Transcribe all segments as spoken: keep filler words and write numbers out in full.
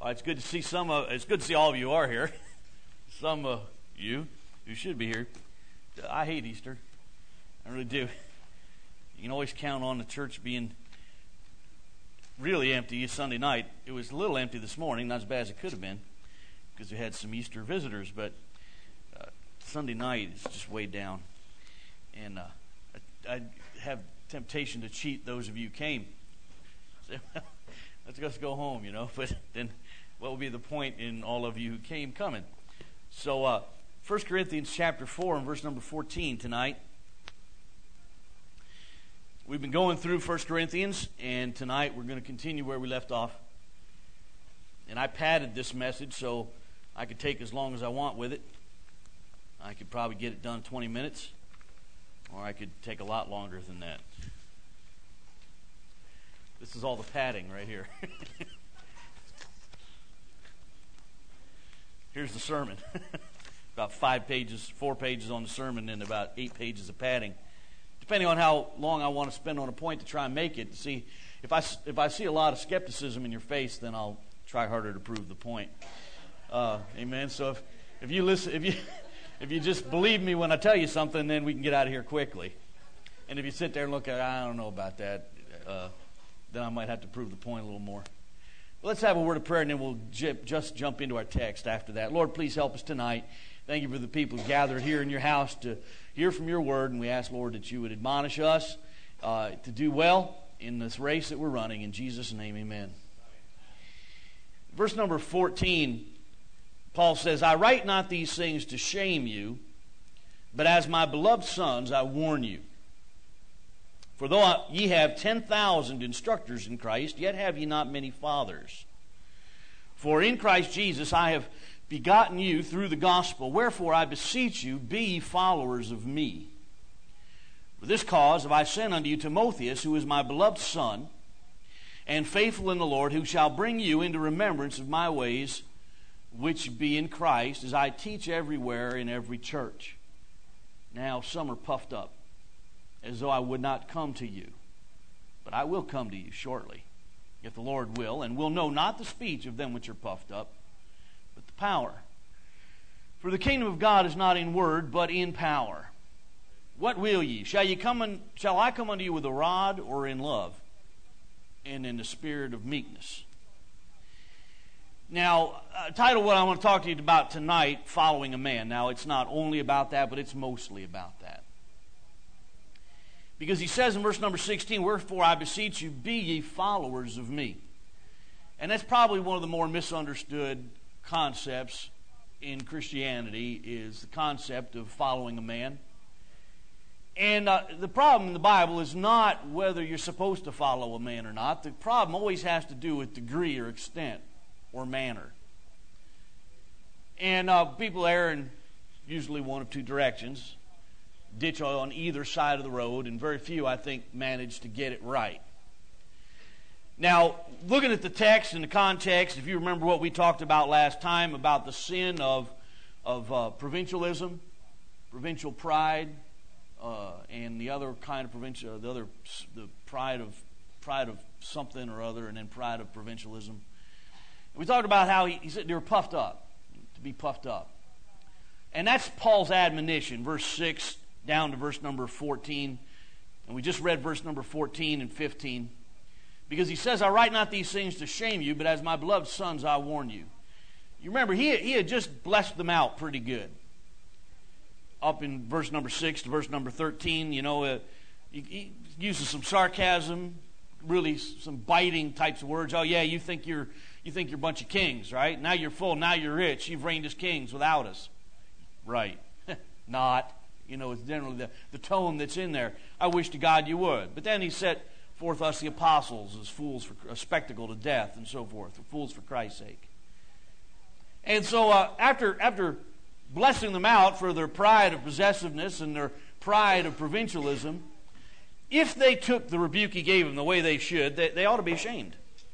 Well, it's good to see some of, it's good to see all of you are here. Some of you who should be here. I hate Easter. I really do. You can always count on the church being really empty Sunday night. It was a little empty this morning, not as bad as it could have been, because we had some Easter visitors, but uh, Sunday night is just way down. And uh, I, I have temptation to cheat those of you who came. Say, well, let's just go home, you know, but then what will be the point in all of you who came coming? So, uh, First Corinthians chapter four and verse number fourteen tonight. We've been going through First Corinthians, and tonight we're going to continue where we left off. And I padded this message so I could take as long as I want with it. I could probably get it done in twenty minutes, or I could take a lot longer than that. This is all the padding right here. Here's the sermon. About five pages, four pages on the sermon, and about eight pages of padding. Depending on how long I want to spend on a point to try and make it. See, if I, if I see a lot of skepticism in your face, then I'll try harder to prove the point. Uh, amen. So if, if you listen, if you if you just believe me when I tell you something, then we can get out of here quickly. And if you sit there and look at, I don't know about that, uh, then I might have to prove the point a little more. Let's have a word of prayer, and then we'll j- just jump into our text after that. Lord, please help us tonight. Thank you for the people gathered here in your house to hear from your word, and we ask, Lord, that you would admonish us uh, to do well in this race that we're running. In Jesus' name, amen. Verse number fourteen, Paul says, I write not these things to shame you, but as my beloved sons I warn you. For though ye have ten thousand instructors in Christ, yet have ye not many fathers. For in Christ Jesus I have begotten you through the gospel. Wherefore I beseech you, be ye followers of me. For this cause have I sent unto you Timotheus, who is my beloved son, and faithful in the Lord, who shall bring you into remembrance of my ways, which be in Christ, as I teach everywhere in every church. Now some are puffed up, as though I would not come to you. But I will come to you shortly, if the Lord will, and will know not the speech of them which are puffed up, but the power. For the kingdom of God is not in word, but in power. What will ye? Shall ye come and shall I come unto you with a rod, or in love, and in the spirit of meekness? Now, uh, title what I want to talk to you about tonight, Following a Man. Now, it's not only about that, but it's mostly about that. Because he says in verse number sixteen, wherefore I beseech you, be ye followers of me. And that's probably one of the more misunderstood concepts in Christianity, is the concept of following a man. And uh, the problem in the Bible is not whether you're supposed to follow a man or not. The problem always has to do with degree or extent or manner. And uh, people err in usually one of two directions. Ditch on either side of the road, and very few, I think, manage to get it right. Now, looking at the text and the context, if you remember what we talked about last time about the sin of of uh, provincialism, provincial pride, uh, and the other kind of provincial, the other the pride of pride of something or other, and then pride of provincialism. And we talked about how he, he said they were puffed up, to be puffed up, and that's Paul's admonition, verse six. Down to verse number fourteen. And we just read verse number fourteen and fifteen. Because he says, I write not these things to shame you, but as my beloved sons I warn you. You remember, he, he had just blessed them out pretty good. Up in verse number six to verse number thirteen, you know, uh, he, he uses some sarcasm, really some biting types of words. Oh yeah, you think you're you think you're a bunch of kings, right? Now you're full, now you're rich. You've reigned as kings without us. Right. Not. You know, it's generally the, the tone that's in there. I wish to God you would. But then he set forth us the apostles as fools for a spectacle to death and so forth, fools for Christ's sake. And so uh, after after blessing them out for their pride of possessiveness and their pride of provincialism, if they took the rebuke he gave them the way they should, they, they ought to be ashamed.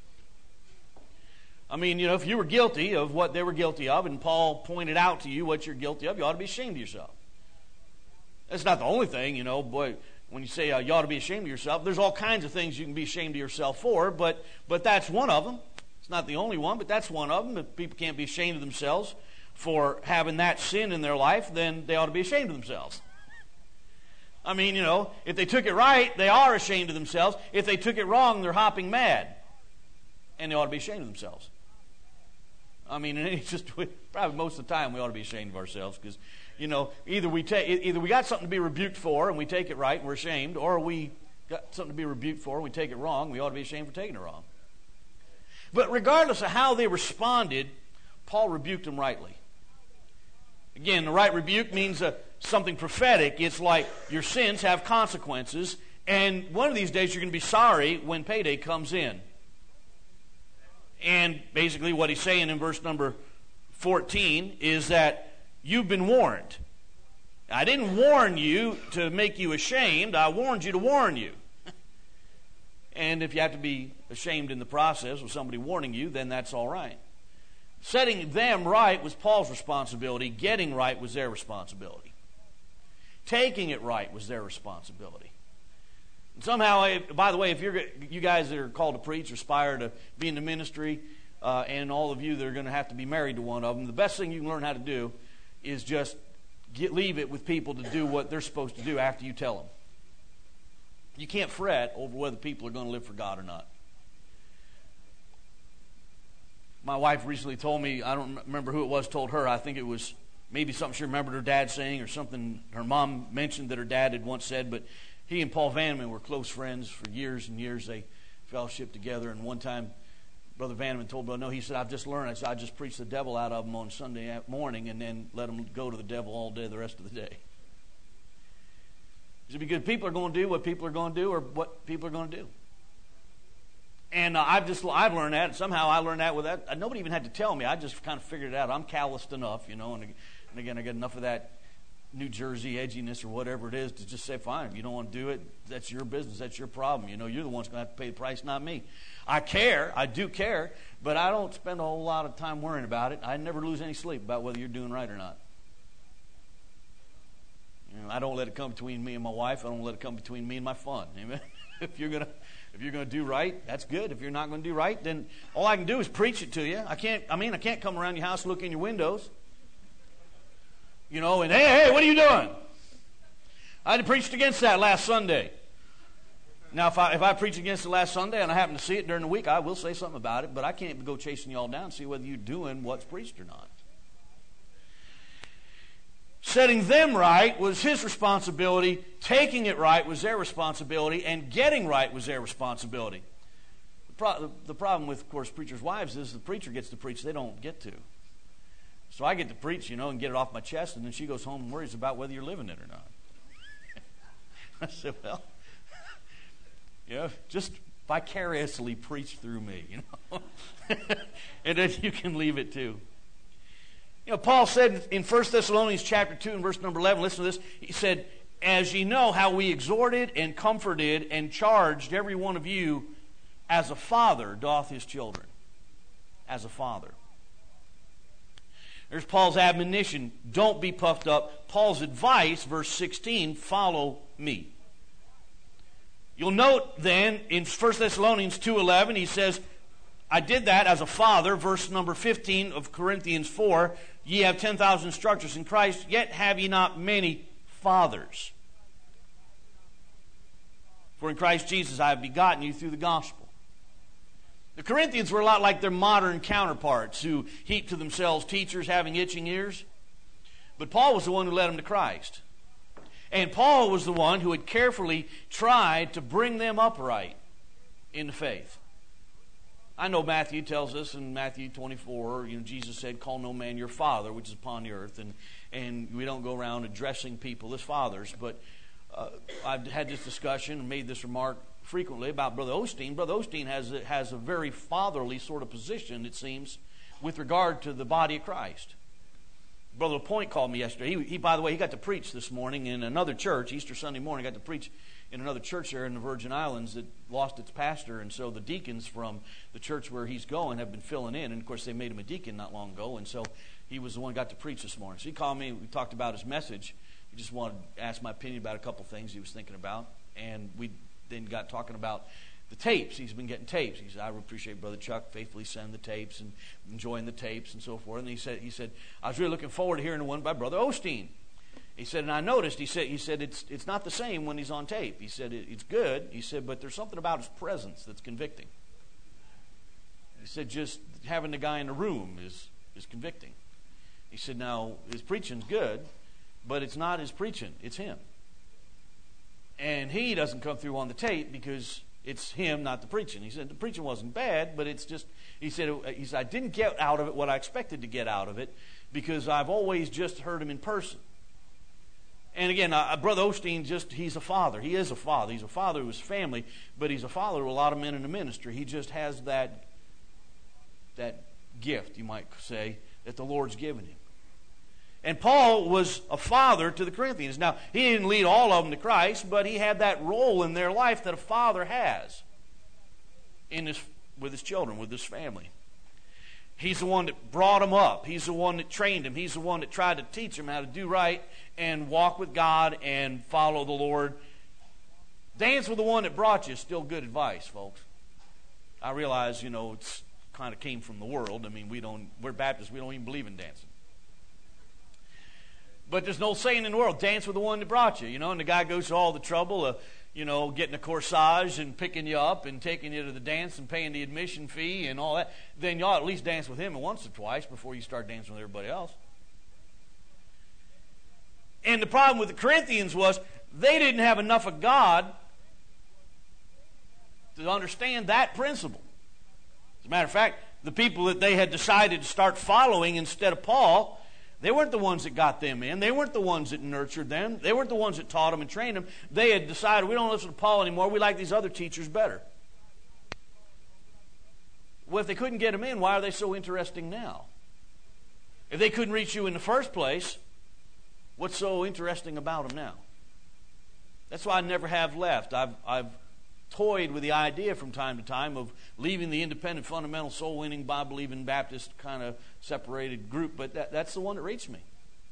I mean, you know, if you were guilty of what they were guilty of, and Paul pointed out to you what you're guilty of, you ought to be ashamed of yourself. That's not the only thing, you know, boy, when you say uh, you ought to be ashamed of yourself, there's all kinds of things you can be ashamed of yourself for, but but that's one of them. It's not the only one, but that's one of them. If people can't be ashamed of themselves for having that sin in their life, then they ought to be ashamed of themselves. I mean, you know, if they took it right, they are ashamed of themselves. If they took it wrong, they're hopping mad. And they ought to be ashamed of themselves. I mean, it's just probably most of the time we ought to be ashamed of ourselves because, you know, either we take either we got something to be rebuked for and we take it right and we're ashamed, or we got something to be rebuked for and we take it wrong. We ought to be ashamed for taking it wrong. But regardless of how they responded, Paul rebuked them rightly. Again, the right rebuke means uh, something prophetic. It's like your sins have consequences, and one of these days you're going to be sorry when payday comes in. And basically what he's saying in verse number fourteen is that you've been warned. I didn't warn you to make you ashamed. I warned you to warn you. And if you have to be ashamed in the process of somebody warning you, then that's all right. Setting them right was Paul's responsibility. Getting right was their responsibility. Taking it right was their responsibility. And somehow, by the way, if you're you guys that are called to preach or aspire to be in the ministry, uh, and all of you that are going to have to be married to one of them, the best thing you can learn how to do is just get, leave it with people to do what they're supposed to do after you tell them. You can't fret over whether people are going to live for God or not. My wife recently told me, I don't remember who it was told her, I think it was maybe something she remembered her dad saying or something her mom mentioned that her dad had once said, but he and Paul Vanneman were close friends for years and years. They fellowshiped together, and one time Brother Vanneman told Brother, no, he said, I've just learned. I said, I just preach the devil out of them on Sunday morning and then let them go to the devil all day the rest of the day. He said, because people are going to do what people are going to do or what people are going to do. And uh, I've just I've learned that. Somehow I learned that with that. Nobody even had to tell me. I just kind of figured it out. I'm calloused enough, you know, and, and again, I get enough of that New Jersey edginess or whatever it is to just say, fine, if you don't want to do it, that's your business, that's your problem. You know, you're the one's going to have to pay the price, not me. I care, I do care, but I don't spend a whole lot of time worrying about it. I never lose any sleep about whether you're doing right or not. You know, I don't let it come between me and my wife. I don't let it come between me and my fun. Amen. If you're gonna if you're gonna do right, that's good. If you're not going to do right, then all I can do is preach it to you. I can't. I mean, I can't come around your house, look in your windows. You know, and hey, hey, what are you doing? I preached against that last Sunday. Now, if I if I preach against it last Sunday and I happen to see it during the week, I will say something about it, but I can't go chasing y'all down and see whether you're doing what's preached or not. Setting them right was his responsibility. Taking it right was their responsibility. And getting right was their responsibility. The, pro- the problem with, of course, preachers' wives is the preacher gets to preach, they don't get to. So I get to preach, you know, and get it off my chest, and then she goes home and worries about whether you're living it or not. I said, well, yeah, just vicariously preach through me, you know. And then you can leave it too. You know, Paul said in First Thessalonians chapter two and verse number eleven, listen to this. He said, as ye know how we exhorted and comforted and charged every one of you as a father doth his children. As a father. There's Paul's admonition, don't be puffed up. Paul's advice, verse sixteen, follow me. You'll note then in First Thessalonians two eleven, he says, I did that as a father. Verse number fifteen of Corinthians four, ye have ten thousand instructors in Christ, yet have ye not many fathers. For in Christ Jesus I have begotten you through the gospel. The Corinthians were a lot like their modern counterparts who heap to themselves teachers having itching ears. But Paul was the one who led them to Christ. And Paul was the one who had carefully tried to bring them upright in the faith. I know Matthew tells us in Matthew twenty-four, you know, Jesus said, call no man your father, which is upon the earth. And, and we don't go around addressing people as fathers. But uh, I've had this discussion and made this remark frequently about Brother Osteen. Brother Osteen has a, has a very fatherly sort of position, it seems, with regard to the body of Christ. Brother LaPointe called me yesterday. He, he, by the way, he got to preach this morning in another church, Easter Sunday morning. Got to preach in another church there in the Virgin Islands that lost its pastor. And so the deacons from the church where he's going have been filling in. And, of course, they made him a deacon not long ago. And so he was the one who got to preach this morning. So he called me. We talked about his message. He just wanted to ask my opinion about a couple things he was thinking about. And we then got talking about the tapes. He's been getting tapes. He said, I appreciate Brother Chuck faithfully sending the tapes and enjoying the tapes and so forth. And he said, he said, I was really looking forward to hearing the one by Brother Osteen. He said, and I noticed, he said, he said it's it's not the same when he's on tape. He said, it, it's good. He said, but there's something about his presence that's convicting. He said, just having the guy in the room is, is convicting. He said, now, his preaching's good, but it's not his preaching. It's him. And he doesn't come through on the tape because it's him, not the preaching. He said, the preaching wasn't bad, but it's just, he said, he said, I didn't get out of it what I expected to get out of it because I've always just heard him in person. And again, uh, Brother Osteen, just he's a father. He is a father. He's a father to his family, but he's a father to a lot of men in the ministry. He just has that, that gift, you might say, that the Lord's given him. And Paul was a father to the Corinthians. Now, he didn't lead all of them to Christ, but he had that role in their life that a father has in his, with his children, with his family. He's the one that brought them up. He's the one that trained them. He's the one that tried to teach them how to do right and walk with God and follow the Lord. Dance with the one that brought you is still good advice, folks. I realize, you know, it's kind of came from the world. I mean, we don't, we're Baptists. We don't even believe in dancing. But there's no saying in the world, dance with the one that brought you, you know, and the guy goes to all the trouble of, you know, getting a corsage and picking you up and taking you to the dance and paying the admission fee and all that. Then you ought to at least dance with him once or twice before you start dancing with everybody else. And the problem with the Corinthians was they didn't have enough of God to understand that principle. As a matter of fact, the people that they had decided to start following instead of Paul, they weren't the ones that got them in. They weren't the ones that nurtured them. They weren't the ones that taught them and trained them. They had decided, we don't listen to Paul anymore. We like these other teachers better. Well, if they couldn't get them in, why are they so interesting now? If they couldn't reach you in the first place, what's so interesting about them now? That's why I never have left. I've, I've toyed with the idea from time to time of leaving the independent, fundamental, soul-winning, Bible-believing Baptist kind of separated group, but that, that's the one that reached me.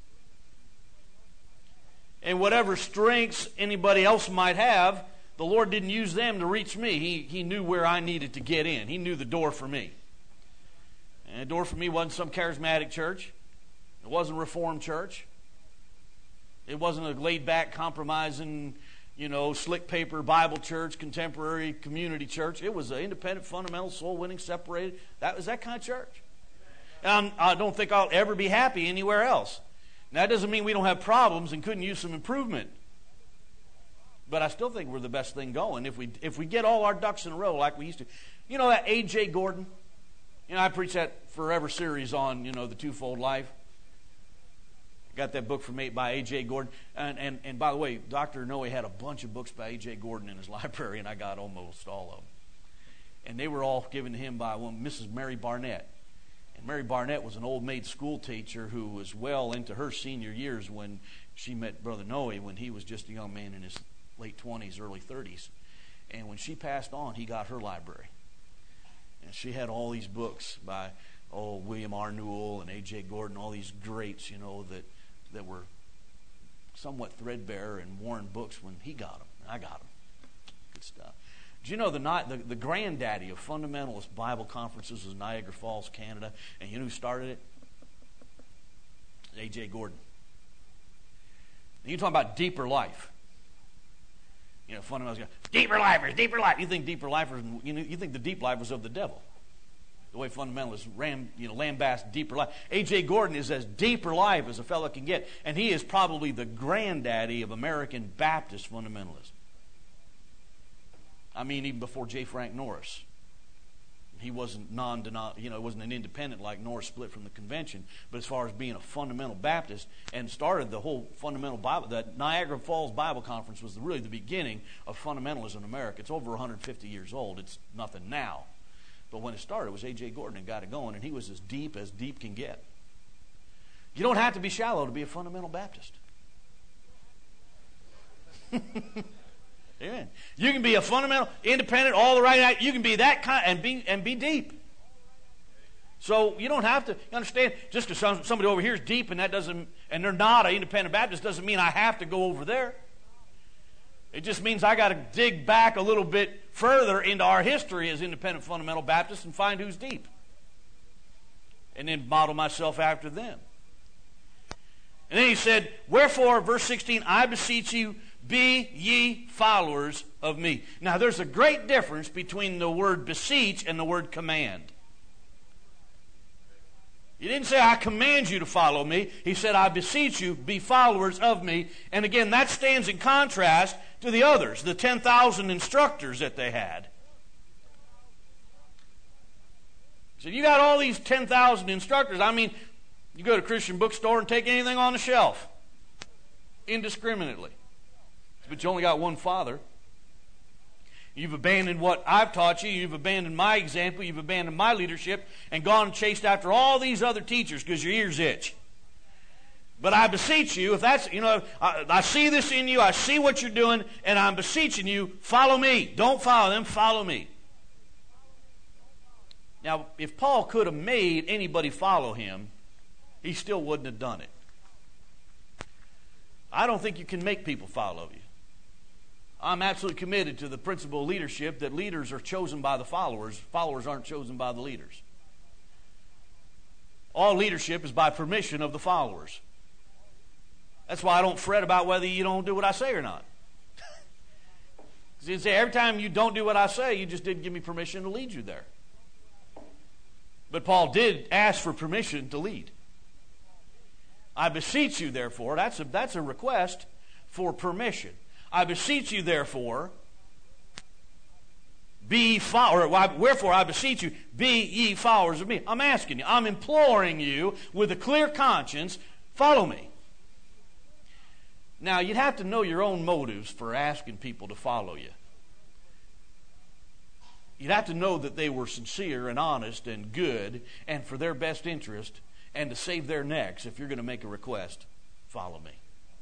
And whatever strengths anybody else might have, the Lord didn't use them to reach me. He, he knew where I needed to get in. He knew the door for me. And the door for me wasn't some charismatic church. It wasn't a Reformed church. It wasn't a laid-back, compromising, you know, slick paper Bible church, contemporary community church. It was an independent, fundamental, soul-winning, separated. That was that kind of church. And I'm, I don't think I'll ever be happy anywhere else. Now, that doesn't mean we don't have problems and couldn't use some improvement. But I still think we're the best thing going if we if we get all our ducks in a row like we used to. You know that A J Gordon? You know, I preach that Forever series on, you know, the twofold life. Got that book from by A J Gordon. And, and, and by the way, Doctor Noe had a bunch of books by A J Gordon in his library, and I got almost all of them. And they were all given to him by one Missus Mary Barnett. And Mary Barnett was an old maid school teacher who was well into her senior years when she met Brother Noe, when he was just a young man in his late twenties, early thirties. And when she passed on, he got her library. And she had all these books by oh William R. Newell and A J Gordon, all these greats, you know, that that were somewhat threadbare and worn books when he got them. I got them. Good stuff. Do you know the, the, the granddaddy of fundamentalist Bible conferences was Niagara Falls, Canada? And you know who started it? A J Gordon. And you talk about deeper life. You know, fundamentalists go, deeper lifers, deeper life. You think deeper lifers, you know, you think the deep life was of the devil. The way fundamentalists ram, you know, lambast deeper life. A J Gordon is as deeper life as a fellow can get. And he is probably the granddaddy of American Baptist fundamentalism. I mean, even before J. Frank Norris. He wasn't non you know, wasn't an independent like Norris split from the convention. But as far as being a fundamental Baptist and started the whole fundamental Bible, that Niagara Falls Bible Conference was really the beginning of fundamentalism in America. It's over one hundred fifty years old. It's nothing now. But when it started, it was A J Gordon that got it going, and he was as deep as deep can get. You don't have to be shallow to be a fundamental Baptist. Amen. You can be a fundamental, independent, all the right. You can be that kind and be and be deep. So you don't have to you understand. Just because somebody over here is deep and that doesn't, and they're not an independent Baptist, doesn't mean I have to go over there. It just means I got to dig back a little bit further into our history as independent fundamental Baptists and find who's deep. And then model myself after them. And then he said, wherefore, verse sixteen, I beseech you, be ye followers of me. Now, there's a great difference between the word beseech and the word command. He didn't say, I command you to follow me. He said, I beseech you, be followers of me. And again, that stands in contrast to the others, the ten thousand instructors that they had. He said, you got all these ten thousand instructors. I mean, you go to a Christian bookstore and take anything on the shelf indiscriminately. But you only got one Father. You've abandoned what I've taught you. You've abandoned my example. You've abandoned my leadership and gone and chased after all these other teachers because your ears itch. But I beseech you, if that's, you know, I, I see this in you, I see what you're doing, and I'm beseeching you, follow me. Don't follow them, follow me. Now, if Paul could have made anybody follow him, he still wouldn't have done it. I don't think you can make people follow you. I'm absolutely committed to the principle of leadership that leaders are chosen by the followers. Followers aren't chosen by the leaders. All leadership is by permission of the followers. That's why I don't fret about whether you don't do what I say or not. You say, every time you don't do what I say, you just didn't give me permission to lead you there. But Paul did ask for permission to lead. I beseech you, therefore, that's a, that's a request for permission. I beseech you, therefore, be fo- or wherefore I beseech you, be ye followers of me. I'm asking you, I'm imploring you with a clear conscience, follow me. Now, you'd have to know your own motives for asking people to follow you. You'd have to know that they were sincere and honest and good and for their best interest and to save their necks if you're going to make a request, follow me.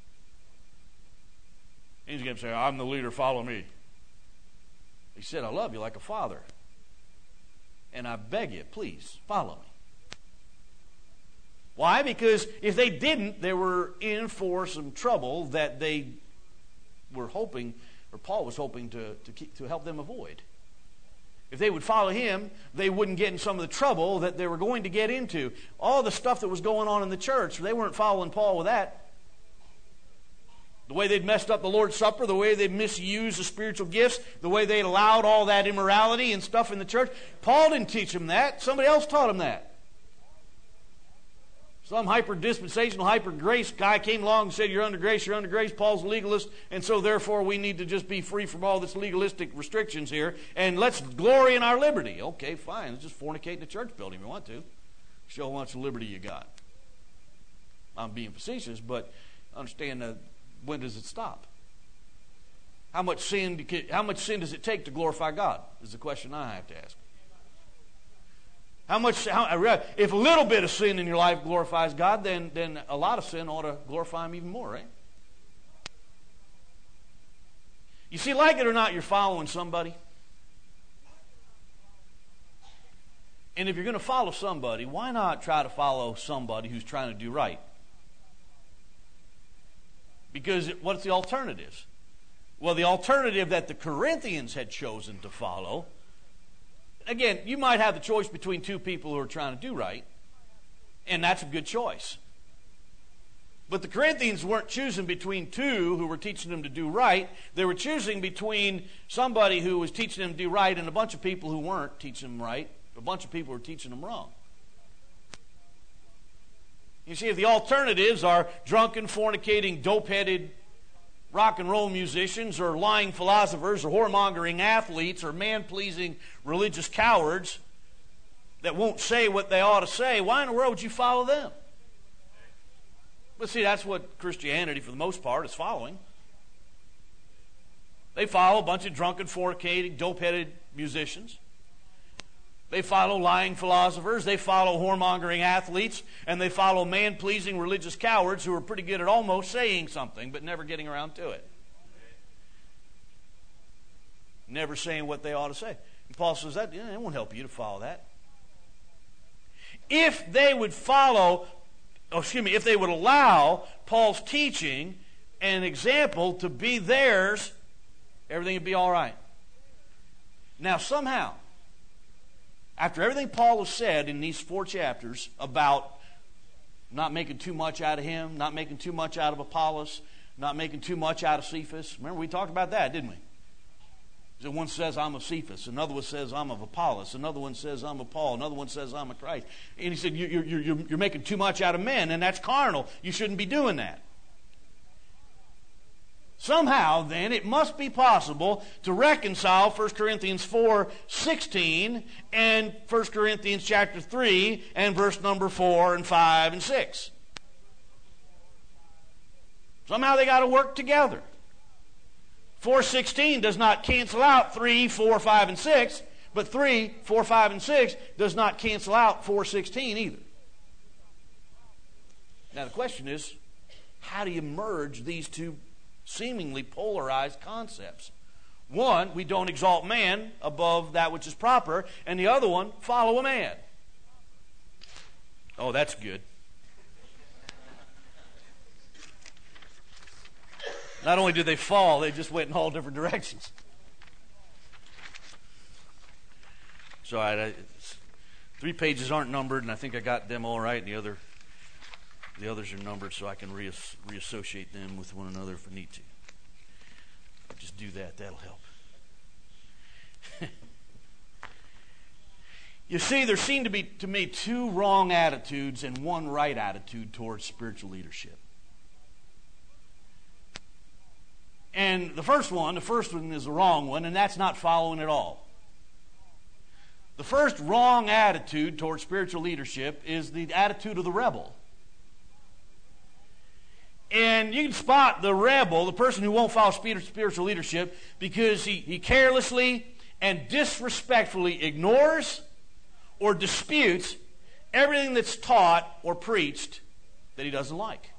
He's going to say, I'm the leader, follow me. He said, I love you like a father. And I beg you, please, follow me. Why? Because if they didn't, they were in for some trouble that they were hoping, or Paul was hoping to, to, keep, to help them avoid. If they would follow him, they wouldn't get in some of the trouble that they were going to get into. All the stuff that was going on in the church, they weren't following Paul with that. The way they'd messed up the Lord's Supper, the way they'd misused the spiritual gifts, the way they'd allowed all that immorality and stuff in the church. Paul didn't teach them that. Somebody else taught them that. Some hyper-dispensational, hyper-grace guy came along and said, you're under grace, you're under grace. Paul's a legalist, and so therefore we need to just be free from all this legalistic restrictions here, and let's glory in our liberty. Okay, fine. Let's just fornicate in the church building if you want to. Show how much liberty you got. I'm being facetious, but understand that. When does it stop? How much sin? How much sin does it take to glorify God? Is the question I have to ask. How much? How, if a little bit of sin in your life glorifies God, then then a lot of sin ought to glorify Him even more, right? You see, like it or not, you're following somebody. And if you're going to follow somebody, why not try to follow somebody who's trying to do right? Because what's the alternative? Well, the alternative that the Corinthians had chosen to follow, again, you might have the choice between two people who are trying to do right, and that's a good choice. But the Corinthians weren't choosing between two who were teaching them to do right. They were choosing between somebody who was teaching them to do right and a bunch of people who weren't teaching them right. A bunch of people who were teaching them wrong. You see, if the alternatives are drunken, fornicating, dope-headed rock and roll musicians or lying philosophers or whoremongering athletes or man-pleasing religious cowards that won't say what they ought to say, why in the world would you follow them? But see, that's what Christianity, for the most part, is following. They follow a bunch of drunken, fornicating, dope-headed musicians. They follow lying philosophers, they follow whoremongering athletes, and they follow man-pleasing religious cowards who are pretty good at almost saying something, but never getting around to it. Never saying what they ought to say. And Paul says, that yeah, it won't help you to follow that. If they would follow, oh, excuse me, if they would allow Paul's teaching and example to be theirs everything would be all right. Now, somehow, after everything Paul has said in these four chapters about not making too much out of him, not making too much out of Apollos, not making too much out of Cephas. Remember, we talked about that, didn't we? So one says, I'm of Cephas. Another one says, I'm of Apollos. Another one says, I'm of Paul. Another one says, I'm of Christ. And he said, you, you, you're, you're making too much out of men, and that's carnal. You shouldn't be doing that. Somehow, then, it must be possible to reconcile First Corinthians four sixteen and First Corinthians chapter three and verse number four and five and six. Somehow they got to work together. four sixteen does not cancel out three, four, five, and six, but three, four, five, and six does not cancel out four sixteen either. Now the question is, how do you merge these two seemingly polarized concepts? One, we don't exalt man above that which is proper, and the other one, follow a man. Oh, that's good. Not only did they fall, they just went in all different directions. So I, three pages aren't numbered, and I think I got them all right, and the other The others are numbered so I can reas- reassociate them with one another if I need to. Just do that. That'll help. You see, there seem to be, to me, two wrong attitudes and one right attitude towards spiritual leadership. And the first one, the first one is the wrong one, and that's not following at all. The first wrong attitude towards spiritual leadership is the attitude of the rebel. And you can spot the rebel, the person who won't follow spiritual leadership, because he, he carelessly and disrespectfully ignores or disputes everything that's taught or preached that he doesn't like.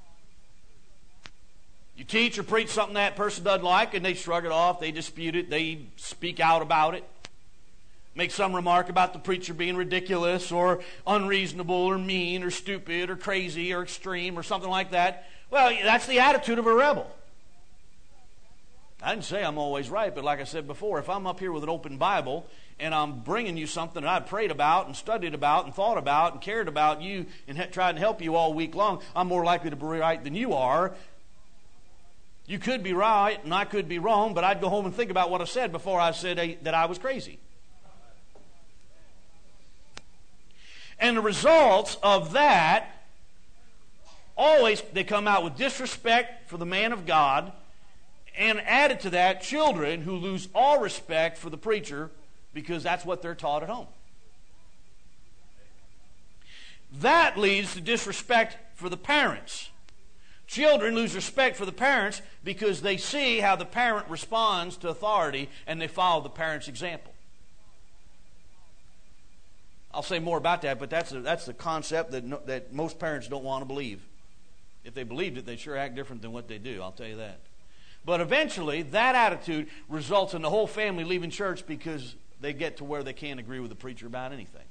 You teach or preach something that person doesn't like, and they shrug it off, they dispute it, they speak out about it, make some remark about the preacher being ridiculous or unreasonable or mean or stupid or crazy or extreme or something like that. Well, that's the attitude of a rebel. I didn't say I'm always right, but like I said before, if I'm up here with an open Bible and I'm bringing you something that I've prayed about and studied about and thought about and cared about you and ha- tried to help you all week long, I'm more likely to be right than you are. You could be right and I could be wrong, but I'd go home and think about what I said before I said a, that I was crazy. And the results of that, always they come out with disrespect for the man of God, and added to that, children who lose all respect for the preacher because that's what they're taught at home. That leads to disrespect for the parents. Children lose respect for the parents because they see how the parent responds to authority and they follow the parent's example. I'll say more about that, but that's a, that's the concept that no, that most parents don't want to believe. If they believed it, they'd sure act different than what they do, I'll tell you that. But eventually, that attitude results in the whole family leaving church because they get to where they can't agree with the preacher about anything.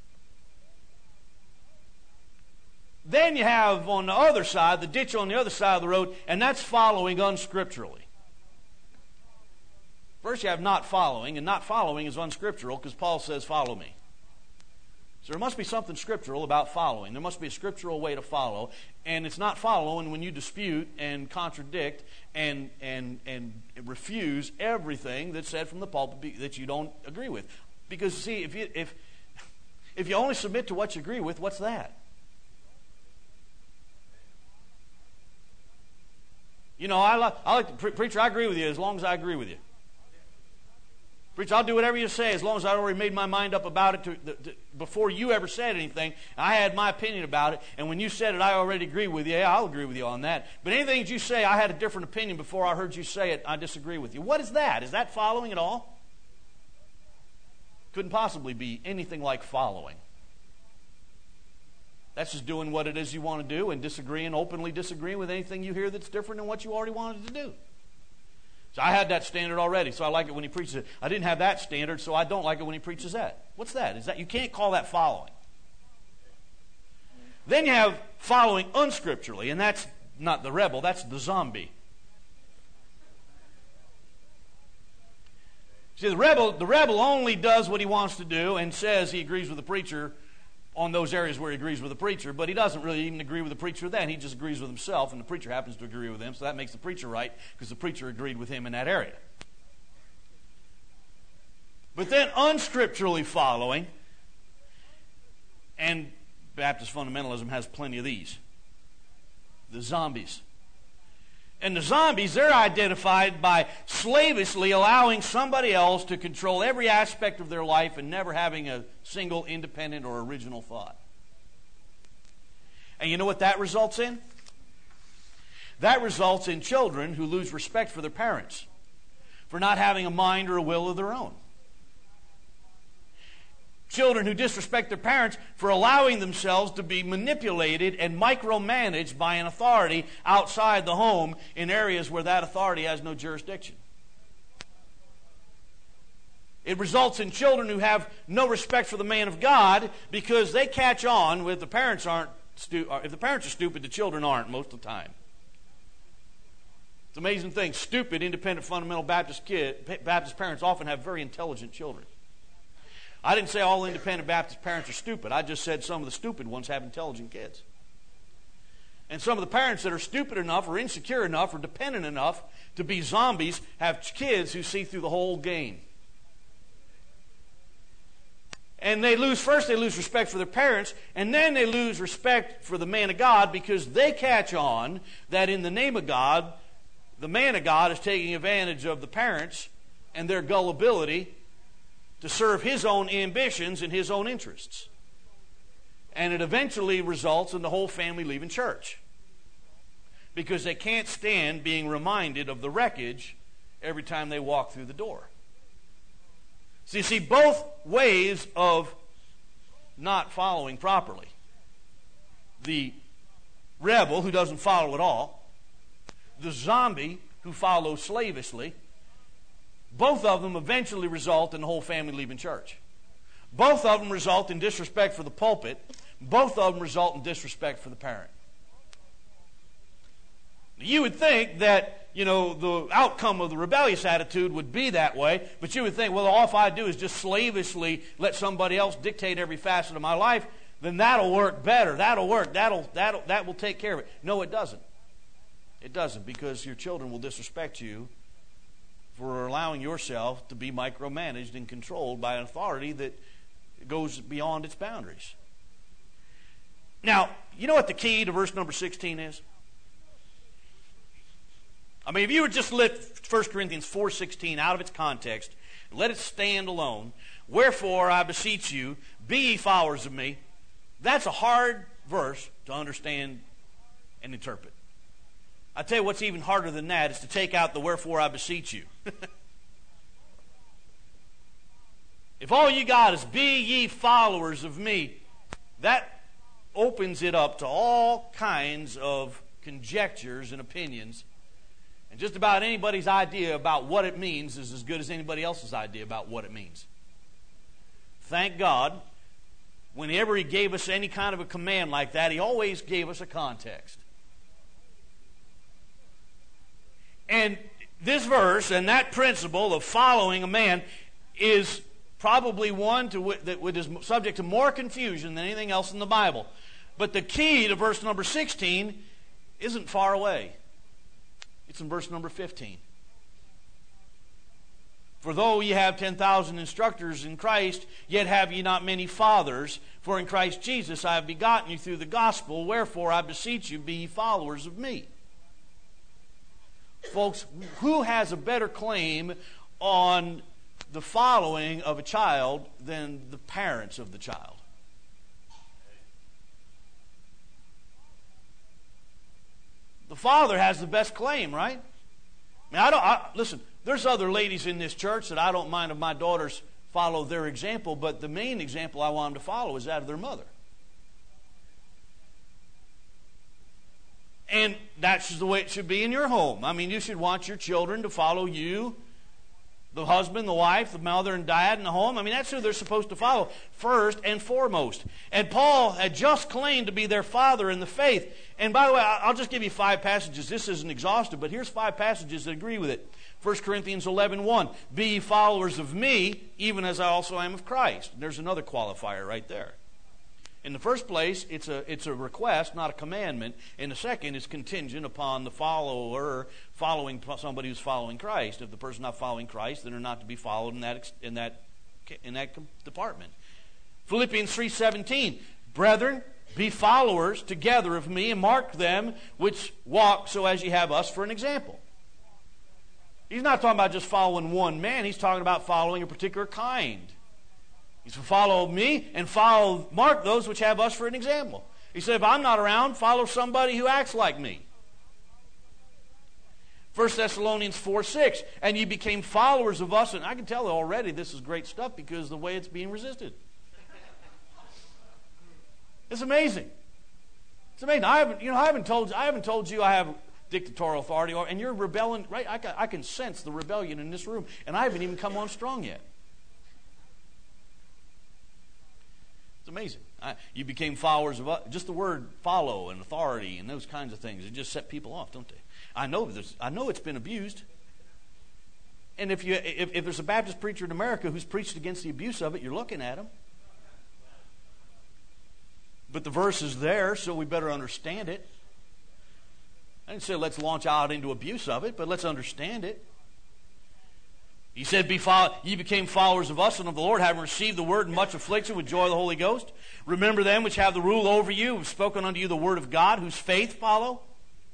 Then you have on the other side, the ditch on the other side of the road, and that's following unscripturally. First you have not following, and not following is unscriptural because Paul says, follow me. So there must be something scriptural about following. There must be a scriptural way to follow. And it's not following when you dispute and contradict and and and refuse everything that's said from the pulpit that you don't agree with. Because, see, if you, if, if you only submit to what you agree with, what's that? You know, I like, I like the pre- preacher, I agree with you as long as I agree with you. Preacher, I'll do whatever you say as long as I already made my mind up about it to, to, to, before you ever said anything. I had my opinion about it, and when you said it, I already agree with you. Yeah, I'll agree with you on that. But anything that you say, I had a different opinion before I heard you say it. I disagree with you. What is that? Is that following at all? Couldn't possibly be anything like following. That's just doing what it is you want to do and disagreeing, openly disagreeing with anything you hear that's different than what you already wanted to do. So I had that standard already, so I like it when he preaches it. I didn't have that standard, so I don't like it when he preaches that. What's that? Is that you can't call that following. Then you have following unscripturally, and that's not the rebel, that's the zombie. See, the rebel, the rebel only does what he wants to do and says he agrees with the preacher on those areas where he agrees with the preacher, but he doesn't really even agree with the preacher then. He just agrees with himself, and the preacher happens to agree with him, so that makes the preacher right because the preacher agreed with him in that area. But then unscripturally following, and Baptist fundamentalism has plenty of these, the zombies. And the zombies, they're identified by slavishly allowing somebody else to control every aspect of their life and never having a single independent or original thought. And you know what that results in? That results in children who lose respect for their parents for not having a mind or a will of their own. Children who disrespect their parents for allowing themselves to be manipulated and micromanaged by an authority outside the home in areas where that authority has no jurisdiction. It results in children who have no respect for the man of God because they catch on with the parents aren't stu- if the parents are stupid, the children aren't most of the time. It's an amazing thing. Stupid, independent, fundamental Baptist kid, Baptist parents often have very intelligent children. I didn't say all independent Baptist parents are stupid. I just said some of the stupid ones have intelligent kids. And some of the parents that are stupid enough or insecure enough or dependent enough to be zombies have kids who see through the whole game. And they lose, first they lose respect for their parents, and then they lose respect for the man of God because they catch on that in the name of God, the man of God is taking advantage of the parents and their gullibility to serve his own ambitions and his own interests. And it eventually results in the whole family leaving church because they can't stand being reminded of the wreckage every time they walk through the door. So you see both ways of not following properly. The rebel who doesn't follow at all, the zombie who follows slavishly, both of them eventually result in the whole family leaving church. Both of them result in disrespect for the pulpit. Both of them result in disrespect for the parent. You would think that, you know, the outcome of the rebellious attitude would be that way, but you would think, well, all if I do is just slavishly let somebody else dictate every facet of my life, then that'll work better. That'll work. That'll, that'll, that will take care of it. No, it doesn't. It doesn't, because your children will disrespect you for allowing yourself to be micromanaged and controlled by an authority that goes beyond its boundaries. Now, you know what the key to verse number sixteen is? I mean, if you would just let First Corinthians four sixteen out of its context, let it stand alone, wherefore I beseech you, be ye followers of me, that's a hard verse to understand and interpret. I tell you what's even harder than that is to take out the wherefore I beseech you. If all you got is be ye followers of me, that opens it up to all kinds of conjectures and opinions. And just about anybody's idea about what it means is as good as anybody else's idea about what it means. Thank God, whenever He gave us any kind of a command like that, He always gave us a context. And this verse and that principle of following a man is probably one to w- that is subject to more confusion than anything else in the Bible. But the key to verse number sixteen isn't far away. It's in verse number fifteen. For though ye have ten thousand instructors in Christ, yet have ye not many fathers. For in Christ Jesus I have begotten you through the gospel. Wherefore I beseech you, be ye followers of me. Folks, who has a better claim on the following of a child than the parents of the child? The father has the best claim, right? I mean, I don't. I, listen, there's other ladies in this church that I don't mind if my daughters follow their example, but the main example I want them to follow is that of their mother. And that's the way it should be in your home. I mean, you should want your children to follow you, the husband, the wife, the mother and dad in the home. I mean, that's who they're supposed to follow first and foremost. And Paul had just claimed to be their father in the faith. And by the way, I'll just give you five passages. This isn't exhaustive, but here's five passages that agree with it. First Corinthians eleven one, be ye followers of me, even as I also am of Christ. There's another qualifier right there. In the first place, it's a, it's a request, not a commandment. In the second, it's contingent upon the follower following somebody who's following Christ. If the person's not following Christ, then they're not to be followed in that, in that, in that department. Philippians three seventeen, brethren, be followers together of me, and mark them which walk so as ye have us for an example. He's not talking about just following one man. He's talking about following a particular kind. He said, follow me and follow, mark those which have us for an example. He said, if I'm not around, follow somebody who acts like me. First Thessalonians four six, and you became followers of us. And I can tell already this is great stuff because of the way it's being resisted. It's amazing. It's amazing. I haven't, you know, I haven't told, I haven't told you I have dictatorial authority, or, and you're rebelling, right? I can, I can sense the rebellion in this room, and I haven't even come on strong yet. It's amazing. I, you became followers of us. Just the word follow and authority and those kinds of things, it just set people off, don't they? I know there's, I know it's been abused. And if you if, if there's a Baptist preacher in America who's preached against the abuse of it, you're looking at him. But the verse is there, so we better understand it. I didn't say let's launch out into abuse of it, but let's understand it. He said, Be follow- ye became followers of us and of the Lord, having received the word in much affliction with joy of the Holy Ghost. Remember them which have the rule over you, who have spoken unto you the word of God, whose faith follow.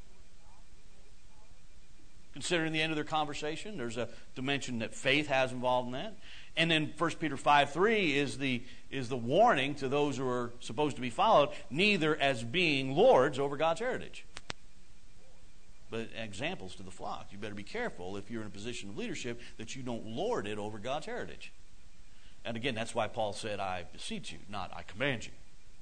Considering the end of their conversation, there's a dimension that faith has involved in that. And then First Peter five three is the, is the warning to those who are supposed to be followed, neither as being lords over God's heritage, but examples to the flock. You better be careful if you're in a position of leadership that you don't lord it over God's heritage. And again, that's why Paul said, I beseech you, not I command you.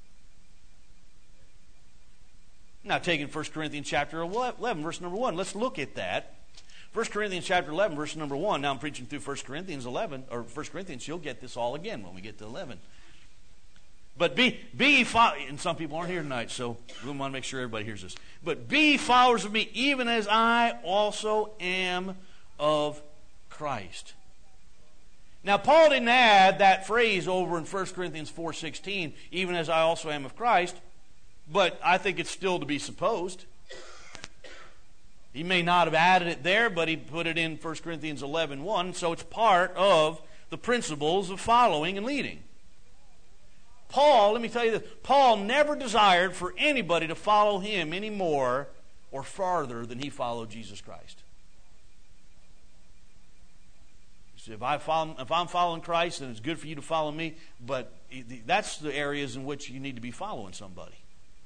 Now, taking First Corinthians chapter eleven, verse number one, let's look at that. First Corinthians chapter eleven, verse number one. Now I'm preaching through First Corinthians eleven, or First Corinthians, you'll get this all again when we get to eleven. But be, be and some people aren't here tonight, so we want to make sure everybody hears this. But be followers of me, even as I also am of Christ. Now, Paul didn't add that phrase over in First Corinthians four sixteen, even as I also am of Christ, but I think it's still to be supposed. He may not have added it there, but he put it in First Corinthians eleven one, so it's part of the principles of following and leading. Paul, let me tell you this, Paul never desired for anybody to follow him any more or farther than he followed Jesus Christ. You see, if, I follow, if I'm following Christ, then it's good for you to follow me, but that's the areas in which you need to be following somebody.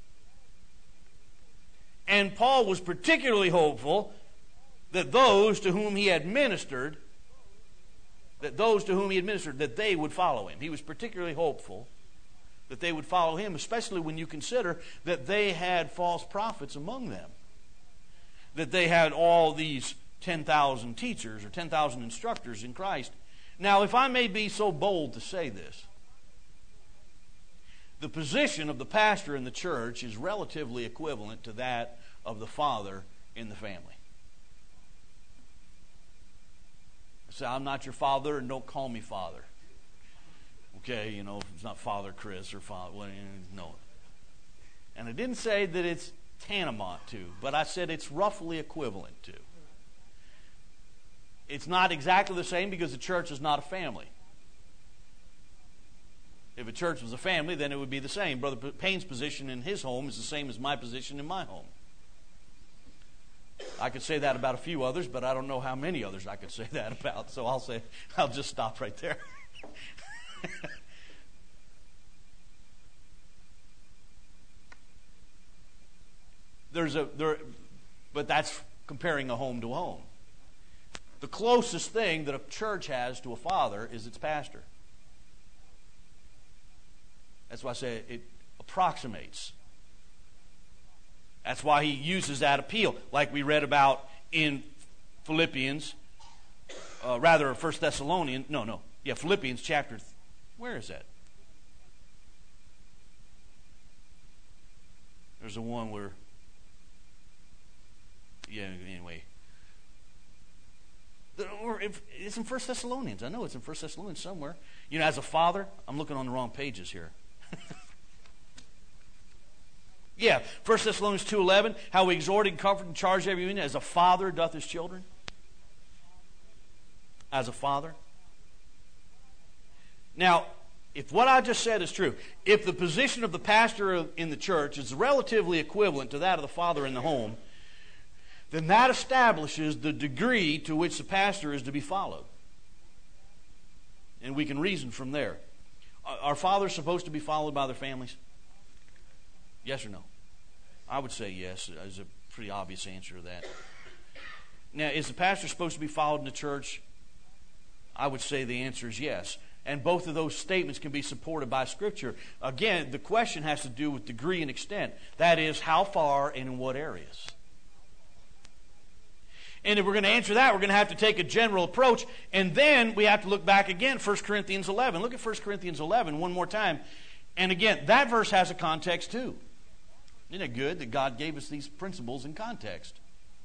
And Paul was particularly hopeful that those to whom he had ministered, that those to whom he administered, that they would follow him. He was particularly hopeful that they would follow him, especially when you consider that they had false prophets among them. That they had all these ten thousand teachers or ten thousand instructors in Christ. Now, if I may be so bold to say this, the position of the pastor in the church is relatively equivalent to that of the father in the family. I say, I'm not your father, and don't call me father. Okay, you know, if it's not Father Chris or Father, well, no. And I didn't say that it's tantamount to, but I said it's roughly equivalent to. It's not exactly the same because the church is not a family. If a church was a family, then it would be the same. Brother Payne's position in his home is the same as my position in my home. I could say that about a few others, but I don't know how many others I could say that about. So I'll say, I'll just stop right there. There's a there, but that's comparing a home to a home. The closest thing that a church has to a father is its pastor. That's why I say it approximates. That's why he uses that appeal, like we read about in Philippians, uh, rather First Thessalonians. No, no, yeah, Philippians chapter. Th- where is that? There's a one where. Yeah. Anyway, Or if, it's in First Thessalonians. I know it's in First Thessalonians somewhere. You know, as a father, I'm looking on the wrong pages here. Yeah, First Thessalonians two eleven, how we exhort and comfort and charge every union as a father doth his children. As a father. Now, if what I just said is true, if the position of the pastor in the church is relatively equivalent to that of the father in the home, then that establishes the degree to which the pastor is to be followed. And we can reason from there. Are fathers supposed to be followed by their families? Yes or no? I would say yes. There's a pretty obvious answer to that. Now, is the pastor supposed to be followed in the church? I would say the answer is yes. And both of those statements can be supported by Scripture. Again, the question has to do with degree and extent. That is, how far and in what areas. And if we're going to answer that, we're going to have to take a general approach. And then we have to look back again, First Corinthians eleven. Look at First Corinthians eleven one more time. And again, that verse has a context too. Isn't it good that God gave us these principles in context?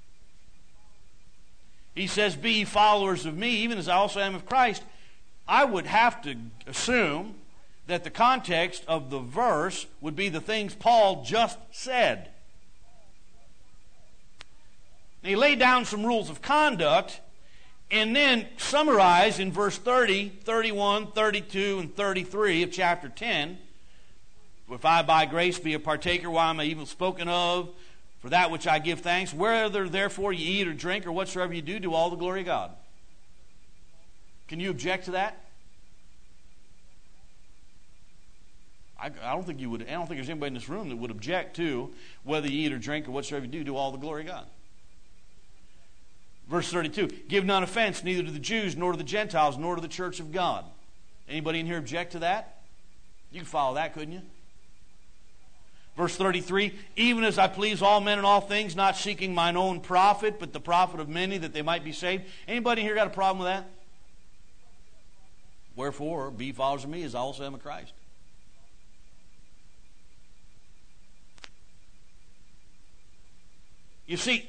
He says, be ye followers of me, even as I also am of Christ. I would have to assume that the context of the verse would be the things Paul just said. And he laid down some rules of conduct and then summarized in verse thirty, thirty-one, thirty-two, and thirty-three of chapter ten. If I by grace be a partaker, why am I even spoken of? For that which I give thanks, whether therefore you eat or drink or whatsoever you do, do all the glory of God. Can you object to that? I, I don't think you would. I don't think there's anybody in this room that would object to whether you eat or drink or whatsoever you do, do all the glory of God. Verse thirty-two, give none offense neither to the Jews nor to the Gentiles nor to the church of God. Anybody in here object to that? You can follow that, couldn't you? Verse thirty-three, even as I please all men in all things, not seeking mine own profit, but the profit of many, that they might be saved. Anybody here got a problem with that? Wherefore, be followers of me as I also am of Christ. You see,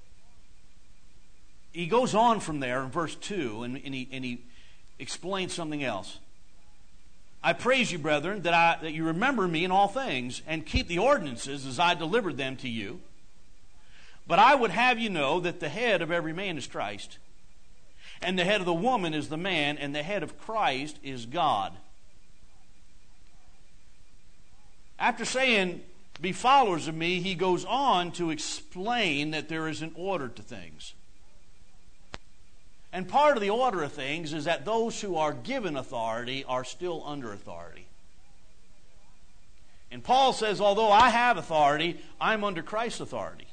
he goes on from there in verse two, and, and, he, and he explains something else. I praise you, brethren, that, I, that you remember me in all things, and keep the ordinances as I delivered them to you. But I would have you know that the head of every man is Christ, and the head of the woman is the man, and the head of Christ is God. After saying, be followers of me, he goes on to explain that there is an order to things. And part of the order of things is that those who are given authority are still under authority. And Paul says, although I have authority, I'm under Christ's authority.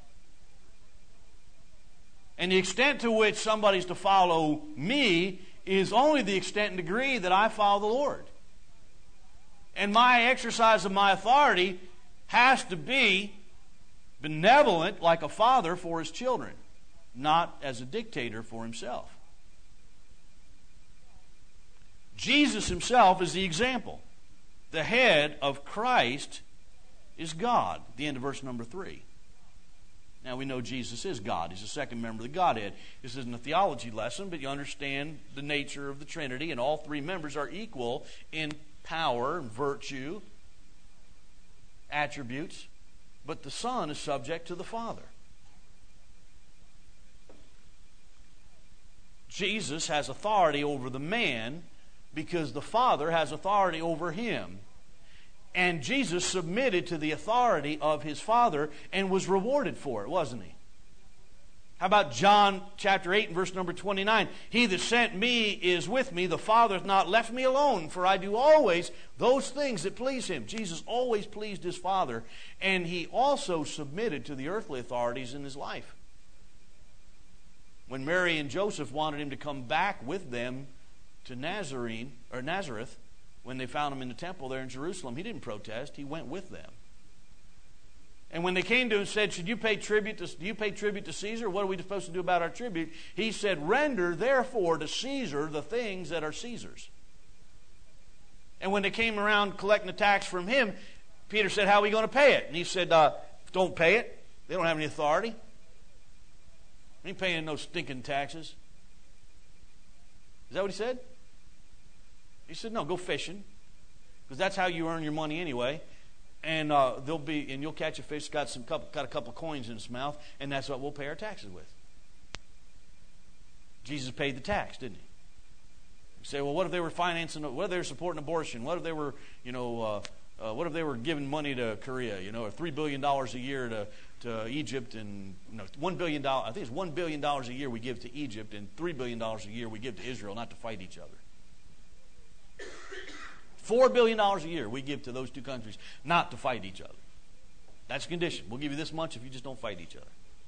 And the extent to which somebody's to follow me is only the extent and degree that I follow the Lord. And my exercise of my authority has to be benevolent like a father for his children, not as a dictator for himself. Jesus himself is the example. The head of Christ is God. The end of verse number three. Now we know Jesus is God. He's the second member of the Godhead. This isn't a theology lesson, but you understand the nature of the Trinity, and all three members are equal in power and virtue, attributes, but the Son is subject to the Father. Jesus has authority over the man because the Father has authority over him. And Jesus submitted to the authority of his Father and was rewarded for it, wasn't he? How about John chapter eight and verse number twenty-nine? He that sent me is with me. The Father hath not left me alone, for I do always those things that please him. Jesus always pleased his Father, and he also submitted to the earthly authorities in his life. When Mary and Joseph wanted him to come back with them to Nazarene or Nazareth, when they found him in the temple there in Jerusalem, he didn't protest. He went with them. And when they came to him and said, should you pay tribute to, do you pay tribute to Caesar? What are we supposed to do about our tribute? He said, render therefore to Caesar the things that are Caesar's. And when they came around collecting the tax from him, Peter said, how are we going to pay it? And he said, uh, don't pay it. They don't have any authority. They ain't paying no stinking taxes. Is that what he said? He said, no, go fishing, because that's how you earn your money anyway. And uh, there'll be, and you'll catch a fish got some couple, got a couple of coins in its mouth, and that's what we'll pay our taxes with. Jesus paid the tax, didn't he? You say, well, what if they were financing? What if they were supporting abortion? What if they were, you know, uh, uh, what if they were giving money to Korea? You know, or three billion dollars a year to to Egypt, and you know, one billion dollars. I think it's one billion dollars a year we give to Egypt, and three billion dollars a year we give to Israel, not to fight each other. Four billion dollars a year we give to those two countries, not to fight each other. That's a condition. We'll give you this much if you just don't fight each other.